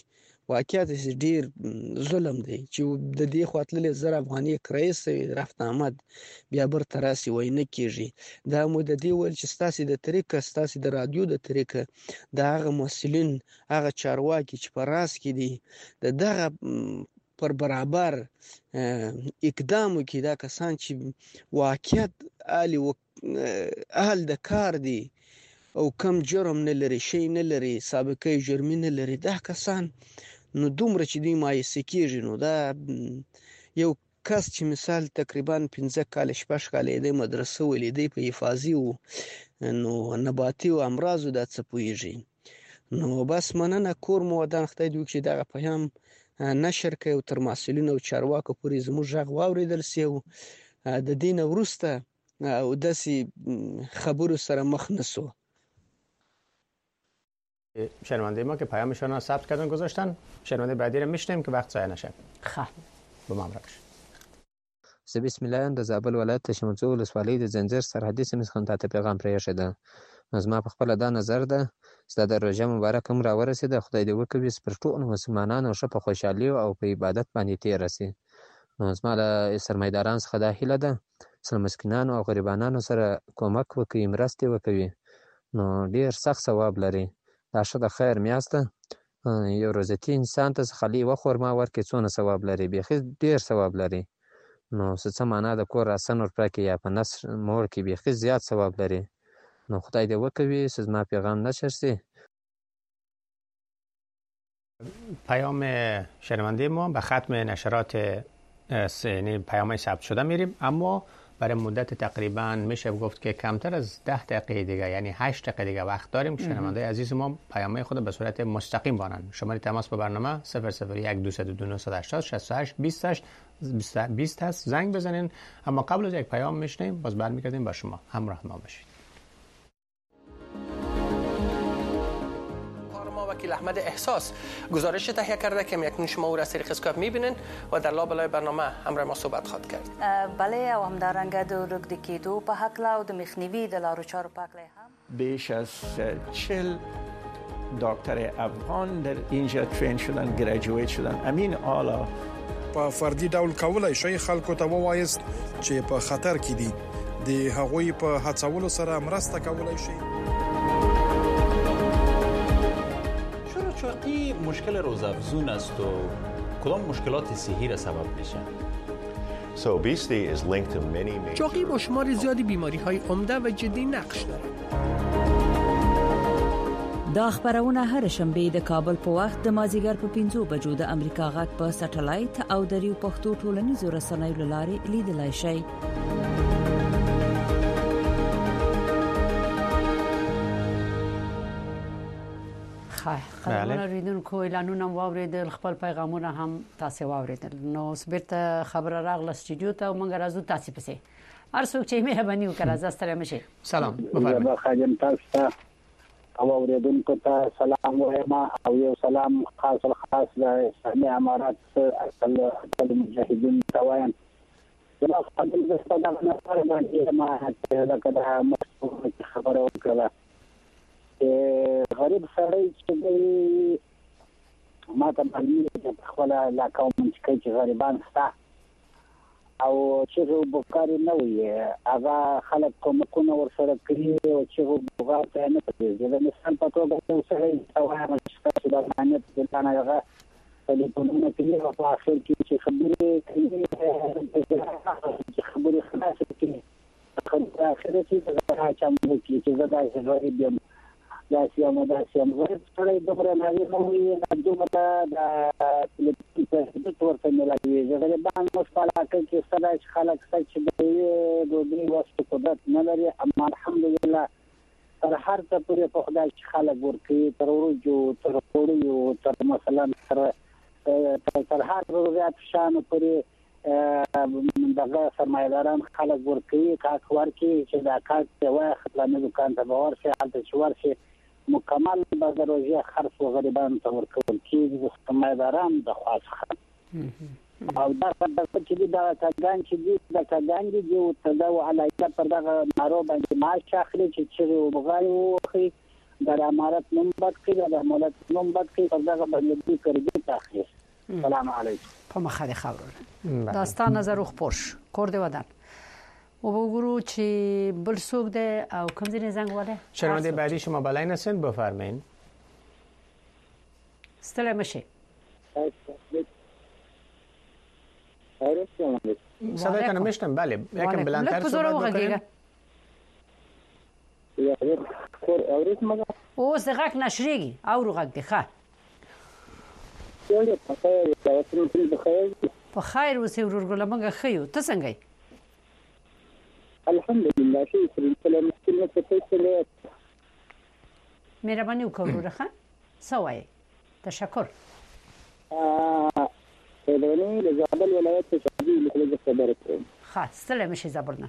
واقعیت ډیر ظلم دی چې د دې خاطرې زر افغاني کرایه سوي رفت آمد بیا بر تراسي وای نه کیږي دا مو د دې ول چې ستاسو د طریقه ستاسو د رادیو د طریقه دا هغه مسولین هغه چارواکي چې په راس کې دي د دغه پر برابر اقدام وکړي دا کسان چې واقعیت اهل و اهل د کار دي او کم جرم نه لري شي نه لري سابقه جرمي نه لري دا کسان نو دومره چې دوی مایوسه کیږي نو دا یو کس چې مثال تقریبا پنځه کال شپږ کال د مدرسې ولیدي په حفاظي وو نو نباتي او امراض د څه پويږي نو بس مننه کور مو ودان خدای دې وکړي دا پیغام نشر کوي او تر مسؤلینو او چارواکو پورې زموږ غږ واوریدل سي او د دین ورسته او داسې خبرو سره مخ نسو. شنونده ما که پیامشون رو ثبت کردن گذاشتن شنونده بعدی رو میشنیم که وقت ضایع نشه. خب با ما همراه باشید. بسم الله د زابل ولایت شمولزو ولسوالۍ د زنجیر سرحدي سیمې څخه ته پیغام پرېښی ده. زما په خپله دا نظر ده چې دا د روژه مبارک هم راورسېده خدای دې وکړي چې پر ټولو مسلمانانو ښه په خوشحالي او په عبادت باندې تېره شي. نو زما له سرمایدارانو څخه دا هیله ده چې مسکینانو او غریبانانو سره کومک وکړي مرستې وکوي نو ډېر سخت ثواب لري. دا ښه د خیر میاشت ده یو روژتي انسان ته خالي یوه خورما ورکړي څونه ثواب لري بیخي ډېر ثواب لري. نو څه معنا د کور راسن ورپره کې یا په نس موړ کې بیخي زیات ثواب لري. نو خدای دې وکوي چې زما پیغام نشر شي. پیام شنونده ما به ختم نشرات یعنی پیام ثبت شده میریم اما برای مدت تقریبا میشه گفت که کمتر از ده دقیقه دیگه یعنی هشت دقیقه دیگه وقت داریم که شنونده عزیز ما پیام‌های خود به صورت مستقیم بانن. شماره تماس با برنامه صفر صفر یک دو صفر دو نه هشت شش هشت بیست بیست هست زنگ بزنین. اما قبل از یک پیام میشنیم باز برمیگردیم با شما همراه ما باشید. وکیل احمد احساس گزارش تهیه کرده که اکنون شما او را از طریق اسکایپ میبینین و در لابلای برنامه همراه ما صحبت خواهد کرد. بله او همدارنګه د رګد کېدو په حق لا او د مخنیوي د لارو چارو په حق هم بیش از چهل دکتر افغان در اینجا ترین شدن گریجویت شدن. امین آلا په فردي ډول کولای شي خلکو ته ووایست چې په خطر کې دي د هغوی په هڅولو سره مرسته کولای شي. چاقی مشکل روزافزون است و کدام مشکلات صحی را سبب میشه؟ چاقی با شمار زیادی بیماری های عمده و جدی نقش داره. دا خبرونه هر شنبه د کابل په وخت د مازیګر په پنځو بجو د امریکا غږ په سټلایټ او د ریو پښتو ټولنیزو رسنیو له لارې لیدلای شئ. خبرونه ریدونکو اعلانونه واوریدل خپل پیغامونه هم تاسو واوریدل نو سپیرته خبر راغله استودیو ته مونږ راځو تاسو پسې هر څوک چې مهرباني وکړه راځه ستړي مشي. سلام بفرمایئ. خاجم تاسو او اوریدونکو ته سلام وایم او یو سلام خاص خاص د اسلامي امارات اصل اصل مجاهدین ته وایم. زما خپل د صدقه نه سره باندې ما هڅه وکړه مخکې خبره وکړه غریب سړی چې ما ته معلومه ده په خپل علاقه منطقه کې غریبان شته او چې وبکاري نه وي هغه خلک کومکونه ورسره کوي او چې وبکاري نه کوي. د مثال په توګه سړی توانه چې د امنیت د پلان هغه ټلیفونونه کوي او په اخر کې چې خبرې کوي چې خبرې خلاصې کوي په اخر کې دا چې چې دا غریب یم دا سیمه دا سیمه غریب سړی دومره نه وي نو دومره د ټلیفون په ورته ملایوي غریبان مو په علاقه کې سره خلک چې د دوی واسطه قدرت نه لري اما الحمدلله تر هر څه پورې په خدای چې خلک ورکوي تر ورجو تر پوړیو تر مثلا تر تر هر ضرورت شان پورې دغه سرمایداران خلک ورکوي کاک ورکوي چې دا کاک یوه خپلانه دکان ته به ورشي هلته چې ورشي مکمل به د روژې خرڅ غریبانو ته ورکول کېږي د سرمایدارانو د خوا څخه او دا چې دي دا کاګان چې دي دا کاګان دي د دا علاقه پر دغه نارو باندې معاش اخلي چې چې وبغاړي وخی د امارت نوم بد کړي د امارت نوم بد کړي او دغه باندې کړي تاخیر. سلام علیکم. په مخه خبره داستان نظر خپوش کور دی ودان و بگو چی بل سوق ده او کم زیر زنگ واله شنونده بعدی شما بالای نسند بفرمایید. استله میشه صدای کنم میشنم. بله یکم بلندتر صحبت بکنیم. او زغاک نشریگی او رو غاک دیخه په خیر اوسې ورورګل مونږ خيو ته څنګه یې؟ الحمدلله شکر لله مسکینه ته څه مهرباني وکړه ښه سوای تشکر. ا ودونی د زابل ولایت څخه د خلکو خبره کوم. خاص ستله مشي زابلنا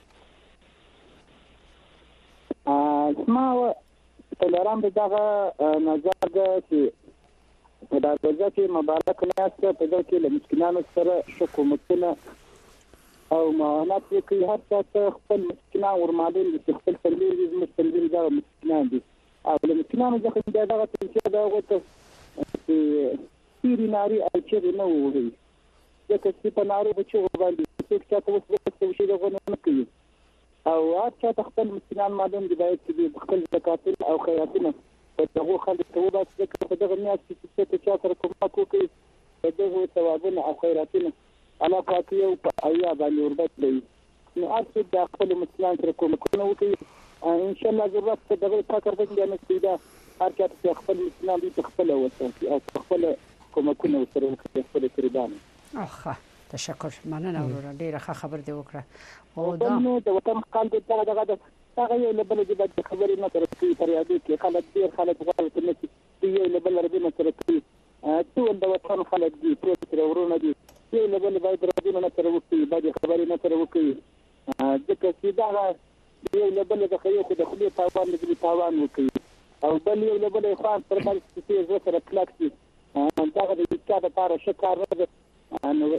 ا ما تلرام دغه نظر ده چې په دغه کې مبارک میاشته په دغه کې د مسکینانو سره حکومتونه او معاونت کوي. هر څه خپل مسکینان ورمالین د خپل فرلي د مسکینان د مسکینان دي او د مسکینانو ځکه دغه چې دا وته چې سیری ناری او چې نه ووري ځکه چې په نارو بچو باندې څوک چې تاسو څه شي دغه نه کوي او هر څه خپل مسکینان معلوم دي باید چې خپل زکاتونه او خیراتونه په دغه خلک ته وباسي چې دغه میاشت چې څه چې تر کومه کوي دغه ثوابونه او خیراتونه علاقه کوي په ایا باندې وربت دی. نو اصل د خپل مسکینان سره کوم کوي وکړي ان شاء الله ضرورت ته دغه فکر باندې نه سیده هر څه خپل مسکینان دي خپل وسه او خپل کوم کوي سره خپل تریدان. اخه تشکر مننه ورور ډیره خبر دی وکړه او دا نو د وطن خلک دغه دغه هغه یو لبل دی د خبرې نه تر کې پریادي کې خلک ډیر خلک غواړي چې یو لبل ربینه تر کې ټول د وطن خلک دي ټول تر ورونه دي یو لبل باید ربینه نه تر وکړي باید خبرې نه تر وکړي ځکه چې دا یو لبل د خیو خو د خپل تاوان د تاوان وکړي او بل یو لبل خاص تر باندې چې زه سره کلاکسي دا د دې لپاره شکر نه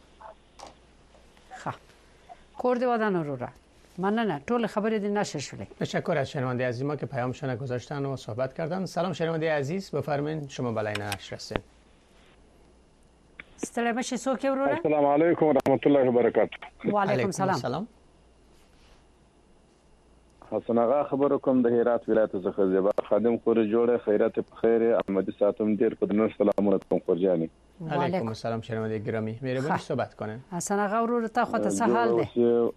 خا کور دی ودان ورورا مننه ټول خبرې دې نشه شولې. تشکر از شنونده عزیز ما که پیامشون گذاشتن و صحبت کردن. سلام شنونده عزیز بفرمایید شما بالای نش رسید. ستړی مشه څوک ورورا؟ السلام علیکم و رحمت الله و برکاته. و علیکم السلام. حسن آقا خبر کوم د هرات ولایت څخه زیبا خادم خور جوړه خیرات په خیر احمدی ساتم ډیر په نور سلامونه کوم خورجانی. علیکم السلام شنونده گرامی مهربانی صحبت کنه. حسن آقا ورور ته خو ته څه حال دی؟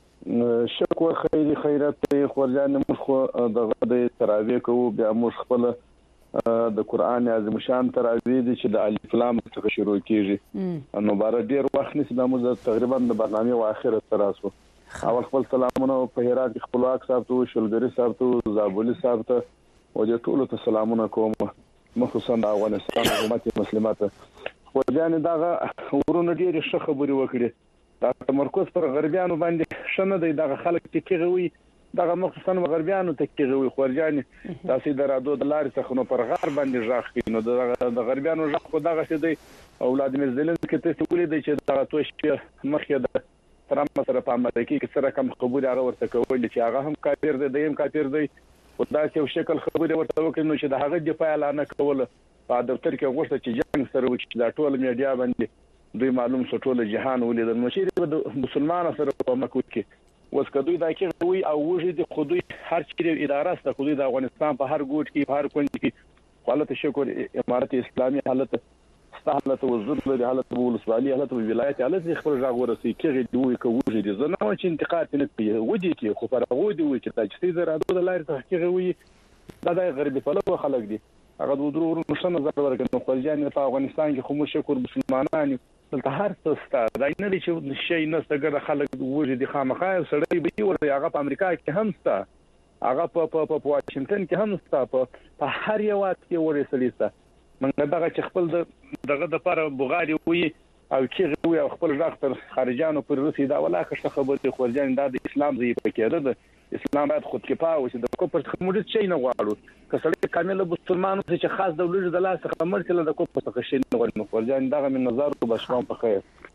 شکر خیری خیرات خورجان مخ دغه د تراویح کوو بیا مخ خپل د قران اعظم شان تراویح دي چې د الف لام څخه شروع کیږي نو بار ډیر وخت نشي د موږ تقریبا د برنامه واخره تراسو اول خپل سلامونه په هرات خپلواک صاحب ته شلګری صاحب ته زابلی صاحب ته او د ټولو ته سلامونه کوم مخصوصا د افغانستان حکومت مسلمات خورجان دغه ورونه ډیر ښه خبري وکړي دا تمرکز پر غربیانو باندې شنه دی دغه خلک چې کیږي دغه مخصوصا غربیانو ته کیږي خورجان تاسو درادو د لارې څخه نو پر غر باندې ځاخ کینو د غربیانو ځخ خو دغه څه دی او ولادمیر زيلنسکي ته څه دی چې دغه توش مخه ده ترامپ سره په امریکا کې سره کوم قبول هغه ورته کوي چې هغه هم کافر دی دیم کافر دی او دا یو شکل خبره ورته وکړي نو چې د هغه دفاع اعلان کوله په دفتر کې غوښته چې جنگ سره وکړي دا ټول میډیا باندې دوی معلوم شو ټول جهان ولید نو چې د مسلمانانو سره په مکو کې وس کدوې دا کې وی او وجود خودي هر چیرې اداره است خودي د افغانستان په هر ګوټ کې په هر کونج کې حالت شکر امارت اسلامي حالت حالت وزر له حالت ولسوالي حالت ولایت حالت خپل ځای ورسي کې دوی کوي چې زنه چې انتقاد نه کوي ودی کې خو پر غوډي وي چې تاجسي زراعت د لارې تحقیق وي دا د غربي فلو خلک دي هغه د درو نشو نظر ورکړي خو ځان په افغانستان کې خو شکر مسلمانان دلته هر څه ستاسو دا نه دي چې شي نه ستګر خلک وجه دي خامخا سړی به ورته هغه په امریکا کې هم ستا هغه په په واشنگټن کې هم ستا په هر یو وخت کې ورسېلیسته منګه دغه چې خپل دغه د لپاره بوغاري وي او چې وي خپل ځاختر خارجانو پر روسي دا ولاکه خبره خورجان د اسلام زی پکې ده اسلام باید خود کې پاو چې د کوپر خموډ شي نه غواړو کسړي کامل مسلمانانو چې خاص دولت د لاس څخه مرکل د کوپر څخه شي نه غواړي خورجان دغه من نظر او بشوام په خیر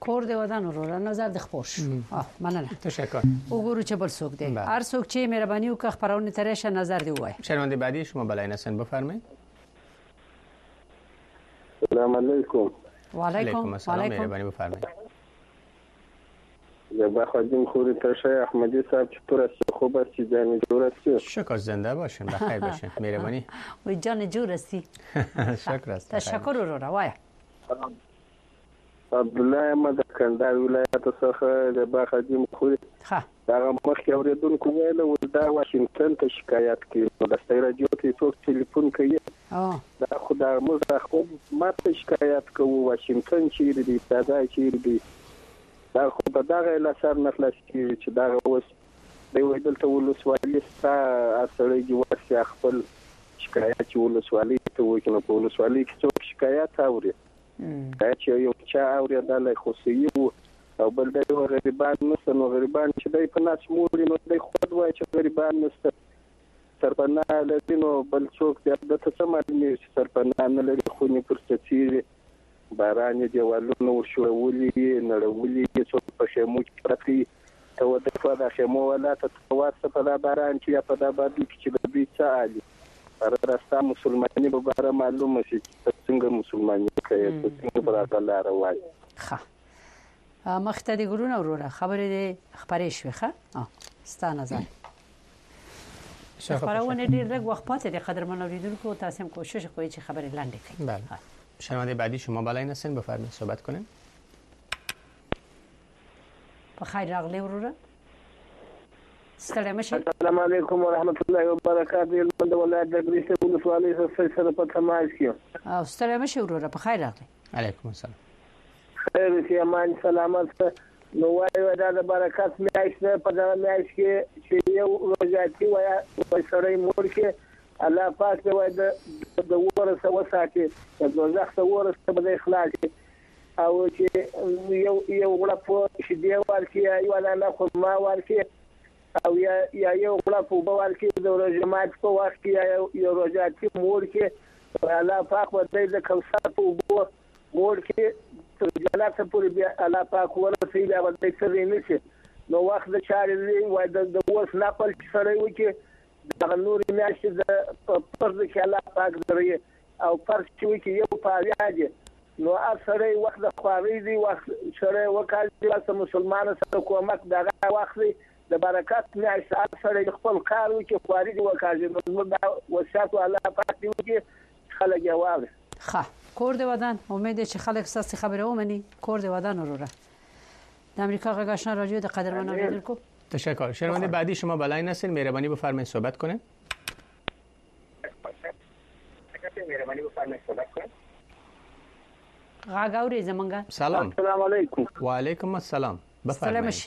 کور دی ودان وروره نظر د خپوش مننه تشکر. وګورو چې بل څوک دی هر څوک چې مهرباني وکړه خبرونه ترشه نظر دی وای. شنونده بعدی شما بلای نسن بفرمایید. سلام علیکم. و علیکم السلام. مهربانی بفرمایید. زبا خادم خوری ترشه احمدی صاحب چطور است؟ خوب است؟ جان جور است؟ شکر زنده باشین بخیر باشین. مهربانی. و جان جور استی. شکر است. تشکر رو روای. عبدالله احمد کندهار ولایت څخه زبا خادم خوری. ها. دا مخکې اوریدونکو ویل و دا واشنگټن ته شکایت کوي د ستای رادیو ته څوک ټلیفون کوي دا خدای موږ خو ماته شکایت کوو واشنگټن چیرې دی دا چیرې دی دا خو په دغه لاسر نه خلاص کیږي چې دا اوس دی وایي دلته ولسوالي ستا اصلي جوړ خپل شکایت چې ولسوالي ته وکړي په ولسوالي کې څوک شکایت اوري دا چې یو چا اوري دا له خوسي وو او بل د غریبان نشته نو غریبان چې دای په ناس موري نو دای خود وای چې غریبان نشته سرپناه لري نو بل څوک د څه معلومه چې سرپناه نه لري خو نه پرڅتي باران دیوالونو ورشولې نړولې څوک په شمو کې پرتی ته و د فدا شمو ولا ته واسطه په باران چې په دا باندې چې د دې چالي راستا مسلمانۍ به بار معلومه شي څنګه مسلمانۍ کوي څنګه پر الله راوای ښه مخته دی ګورونه وروره خبرې دی خبرې شوې ښه اه ستانه نظر خبرونه ډېر لږ وخت پاتې دی قدرمن اوریدونکو تاسو هم کوشش کوئ چې خبرې لاندې کړئ. بله شنونده بعدی شما بالای نسین بفرمایید صحبت کنیم. بخیر راغلی وروره. سلام علیکم. السلام علیکم و رحمت الله و برکاته. من د ولایت د ګریسه ولسوالۍ څخه سره په تماس کې. او سلام علیکم وروره بخیر راغلی. علیکم السلام. خیر چې امان سلامت نو وایي دا د برکات میاشت په دغه میاشت کې چې یو روزاتي وایي په سړی مور کې الله پاک دې وایي د ورسه وساتي د دوزخ ورسه به اخلاص او چې یو یو غلط چې دی ورکی یو نه خو ما ورکی او یا یا یو غلط په ورکی د جماعت په وخت کې یو روزاتي مور کې الله پاک دې د کوثر په مور کې جنات پورې بیا الله پاک ورسې بیا ورته سره نشي نو وخت د چارې وای د ورس نه پل سره وکي د نور میاشت د پرځ کې الله پاک درې او پرځ چې وکي یو پاویاږي نو اثرې وخت د خواري دی وخت سره وکال د مسلمان سره کومک دغه وخت د برکات میاشت اثرې خپل کار وکي خواري دی وکال نو دا وصیت الله پاک دی وکي خلک جواب ښه کور دی ودان امید چې خلک ساس خبره ومني کور دی ودان وروره د امریکا غږ آشنا رادیو د قدرمن اوریدونکو تشکر. شنونده بعدی شما بالای نسین مهربانی بفرمایید صحبت کنه. مهربانی بفرمایید صحبت کنه. غږ اوري زمونږه. سلام. السلام علیکم. و علیکم السلام. بفرمایید.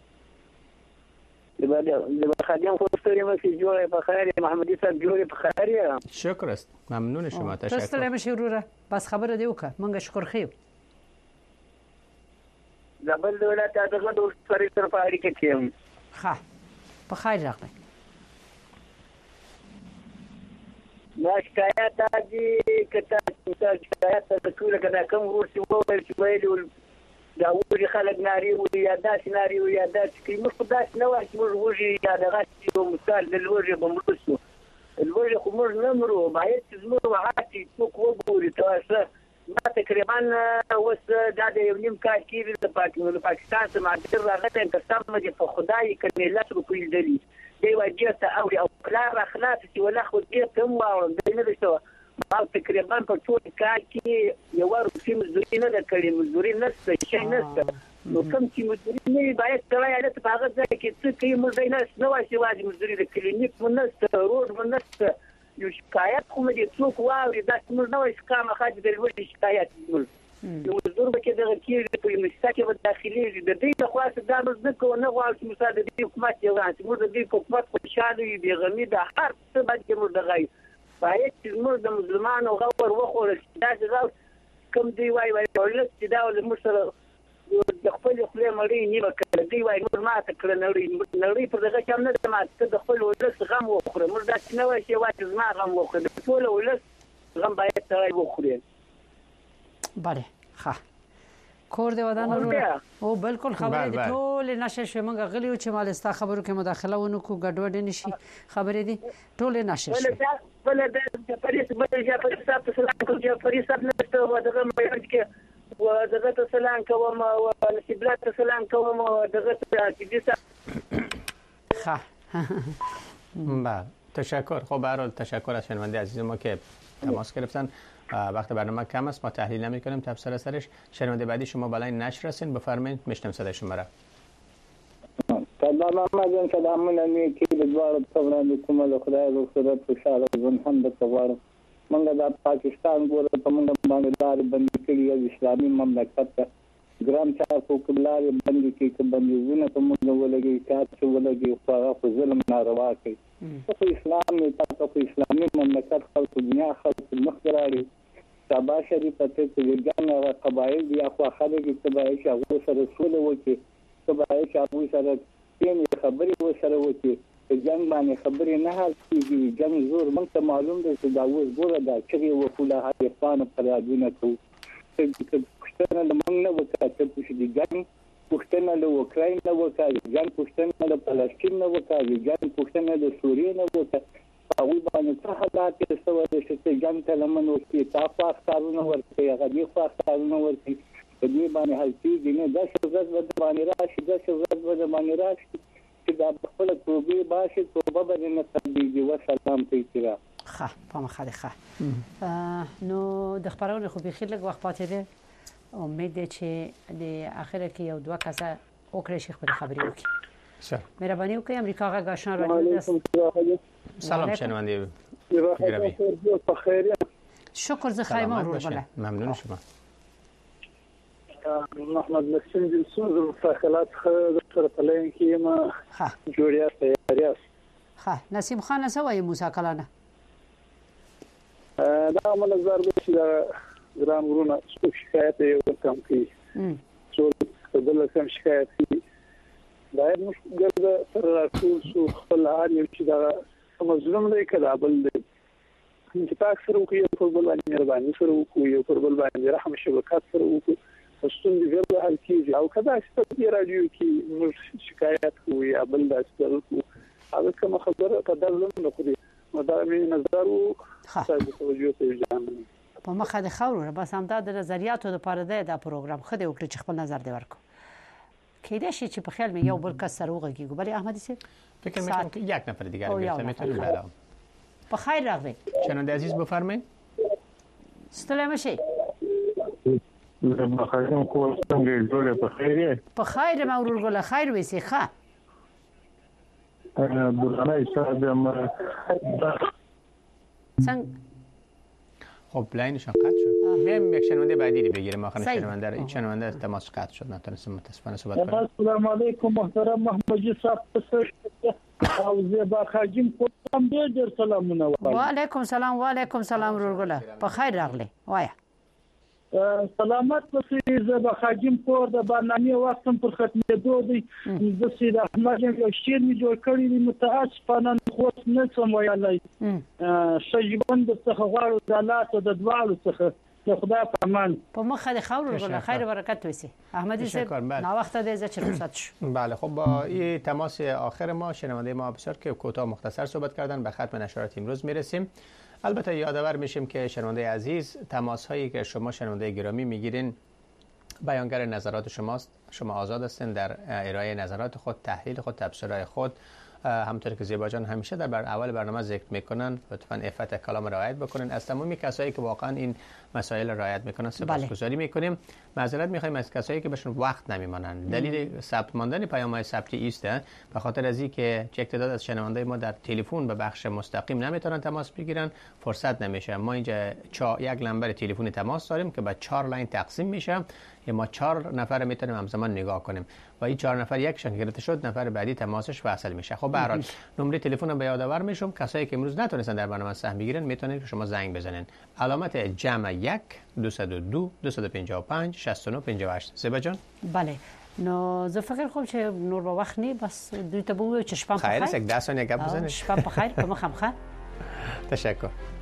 د خادم خو ستوري مې جوړه په خیر محمدي صاحب جوړه په خیر شکر است ممنون شما تشکر. تسلیم شي وروره بس خبره دی وکړه مونږ شکر خو زبل ولایت دغه د سری تر پاړی کې کېم ښه په خیر راغلی ما شکایت دي کته شکایت د ټول کنه کوم ورسي وویل چې ویل دا وږي خلک ناري او یا داسې ناري او یا داسې کې موږ په داسې نه وایي چې موږ وږي یا دغه یو مثال د لوږې به مړ شو لوږې خو موږ نه مرو باید چې زموږ وحاتې څوک وګوري تاسو ما تقریبا اوس دا د یو نیم کال کې د پاکستان څخه معدل راغلی قسم مې په خدای کړي لس روپۍ دلی دی واجب ته اوري او کلار اخلاص چې ولا خو دې کوم واورم دې نه شو ما تقریبا په ټول کال کې یو روپۍ مزدوري نه کړې مزدوري نشته شي نشته نو کوم چې مزدوري نه باید ترای اله په هغه ځای کې څه کوي مزدوري نه نو وایي واجب مزدوري د کلینیک منسته روډ منسته یو شکایت کوم دي څوک واوري دا څنګه نو ښکامه خاطر د لوړ شکایت دی نو زور به کې دغه کېږي په مستقیم داخلي د دې د خاص د امر نه کو نه غواړي چې مساعده د حکومت یو راځي موږ د دې حکومت خوشاله وي بغمی د هر څه باندې موږ دغه باید چې موږ د مسلمانانو غوړ وخورل دا ځل کوم دی وای وای ولې چې دا ول موږ سره د خپل خپل مړی نیمه کړی دی وای موږ ماته کړل نړۍ نړۍ پر دغه کم نه ماته د خپل ولس غم وخوره موږ دا نه وای چې وای زما غم وخوره ټول ولس غم باید ترای وخوري بله ښه کور دی ودان ورو او بالکل خبرې دي بله. ټول نشه شوي موږ غلي یو چې مال ستا خبرو کې مداخله ونکو ګډوډ نشي خبرې دي ټول نشه شوي بل د پریس بل یا پریس صاحب ته سلام کوم یا پریس صاحب نشته و دغه مې کې و دغه ته سلام کوم او نصیب الله ته سلام کوم او دغه ته چې ها بله تشکر. خب به هر حال تشکر از شنونده عزیز ما که تماس گرفتن. وقت برنامه کم است، ما تحلیل نمی کنیم تفسیر سرش. شنونده بعدی شما بالای نشر هستین، بفرمایید میشنم صدای شما را. سلام محمد سلامونه نیکی د دوه پروګرام کومه له خدای له خدای په شاله ژوند هم د تغوار منګه د پاکستان ګوره په منګه باندې دار باندې کړی د اسلامي مملکت ګرام چا کو کبلار باندې کې کې بندیزونه په منګه ولګي چې ولګي خو په ظلم ناروا کوي. په اسلام نه تاسو په اسلامي مملکت خلک دنیا خلک مخراړي سبا شریف ته چې ګان قبایل دي اخو خلک چې به چې هغه سره سول وکي چې به چې هغه سره تیم خبرې وسره وکي جنگ باندې خبرې نه حل کیږي. جنگ زور موږ ته معلوم دی چې دا اوس ګوره دا چې وکوله هغه په راځونه کوي چې پښتنه د موږ نه وکړه چې د جنگ پښتنه له اوکراین نه وکړي، جنگ پښتنه له فلسطین نه وکړي، جنگ پښتنه د سوریې نه وکړي. هغه باندې څه حالات چې چې جنگ ته لمن وکړي تاسو افکارونه ورته هغه دي خو افکارونه ورته په دې باندې حل کیږي نه. دا څه ورځ باندې راشي دا څه ورځ باندې راشي چې دا خپل توبې باشي توبه باندې نه تبدیږي. وسلام ته احترام. ښه په مخه ده. نو د خبرونو خو به خیر لږ وخت پاتې دی. امید ده چې د اخره کې یو دوه کسه وکړي شي خپل خبرې وکړي. مهرباني وکړئ امریکا غا آشنا رادیو. سلام شنونده گرامی. بخیر. شکر ز خیمه رو بالا. ممنون شما. محمد نسیم جلسون ز مداخلات دکتر پلین کی ما جوړیا تیاری است. ها نسیم خان څه وایي موسی کلانه؟ دا منظر به چې ګرام ورونه شکایت یې وکم کی. څو بدل کم شکایت کی. دا موږ ګرځه تر راټول شو خپل هر یو چې دا مظلوم دی کله بل دی چې تاسو سره کوی په بل باندې مهرباني سره کوی په بل باندې رحم شبکات سره کوی پښتون دی ګرځه حل کیږي او کدا چې په راډیو کې موږ شکایت کوی یا بل داسې کوو هغه کوم خبره قدر نه کوي نو دا مې نظر او تاسو توجه ته ځان په مخه د خاور بس هم د نظریاتو لپاره د پروګرام خدای وکړي چې خپل نظر دی ورکو. کیده شي چې په خیال مې یو بل کس سره وغږیږي. بله احمدی صاحب فکر می‌کنم که یک نفر دیگر گرفته میتونیم بالا. په خیر راغلی. شنونده عزیز بفرمایید. ستړی مشئ. بخیر کو څنګه جوړه په خیر. په خیر ما ورور ګل خیر وسی ښه. دورانه صاحب هم څنګه خب لاینشون قطع شد. بیایم یک شنونده بعدی رو بگیریم. آخر شنونده رو این شنونده تماس قطع شد نتونستم متاسفانه صحبت کنم. السلام علیکم محترم محمد صاحب او زیبا خاجم کوم ډیر سلامونه و علیکم سلام و علیکم سلام ورګله په خیر راغلی وایا سلامت پسې زیبا خاجم کور د برنامه وختم پر ختمېدو دی د سید احمد یو شیر می جوړ کړی دی متاسفانه خو نه سم ویلای شجبند څخه غواړو د الله ته د دعاو څخه د خدای په امان په مخه د خاور ورګله خیر برکت وسی احمدی صاحب نا وخت د ز رخصت شو. بله خب با این تماس آخر ما شنونده ما بسیار که کوتاه مختصر صحبت کردن به ختم نشرات امروز میرسیم. البته یادآور میشیم که شنونده عزیز تماس هایی که شما شنونده گرامی میگیرین بیانگر نظرات شماست. شما آزاد هستین در ارائه نظرات خود، تحلیل خود، تبصره‌های خود. همونطور که زیبا جان همیشه در بر اول برنامه ذکر میکنن لطفاً عفت کلام رعایت بکنین. از تمامی کسایی که واقعا این مسائل رعایت میکنن سپاسگزاری میکنیم. معذرت میخوایم از کسایی که بهشون وقت نمیمانن. دلیل ثبت ماندن پیام‌های ثبتی است به خاطر از اینکه چه تعداد از شنوندای ما در تلفن به بخش مستقیم نمیتونن تماس بگیرن، فرصت نمیشه. ما اینجا چا یک نمبر تلفنی تماس داریم که با چهار لاین تقسیم میشه. ما چهار نفر میتونیم همزمان نگاه کنیم و این چهار نفر یکشون گرفته شد نفر بعدی تماسش وصل میشه. خب به هر حال نمره تلفن رو به یادآور میشم. کسایی که امروز نتونستن در برنامه سهم بگیرن میتونن که شما زنگ بزنین. علامت جمع یک دویست و دو دویست و پنجاه و پنج شصت و نه پنجاه و هشت. زیبا جان بله نو زه فکر کوم چې نور به وخت نه بس دوی ته به وایو چې شپه په خیر. خیر یک ده ثانیه گپ بزنید. شپه په خیر کوم خامخه. تشکر.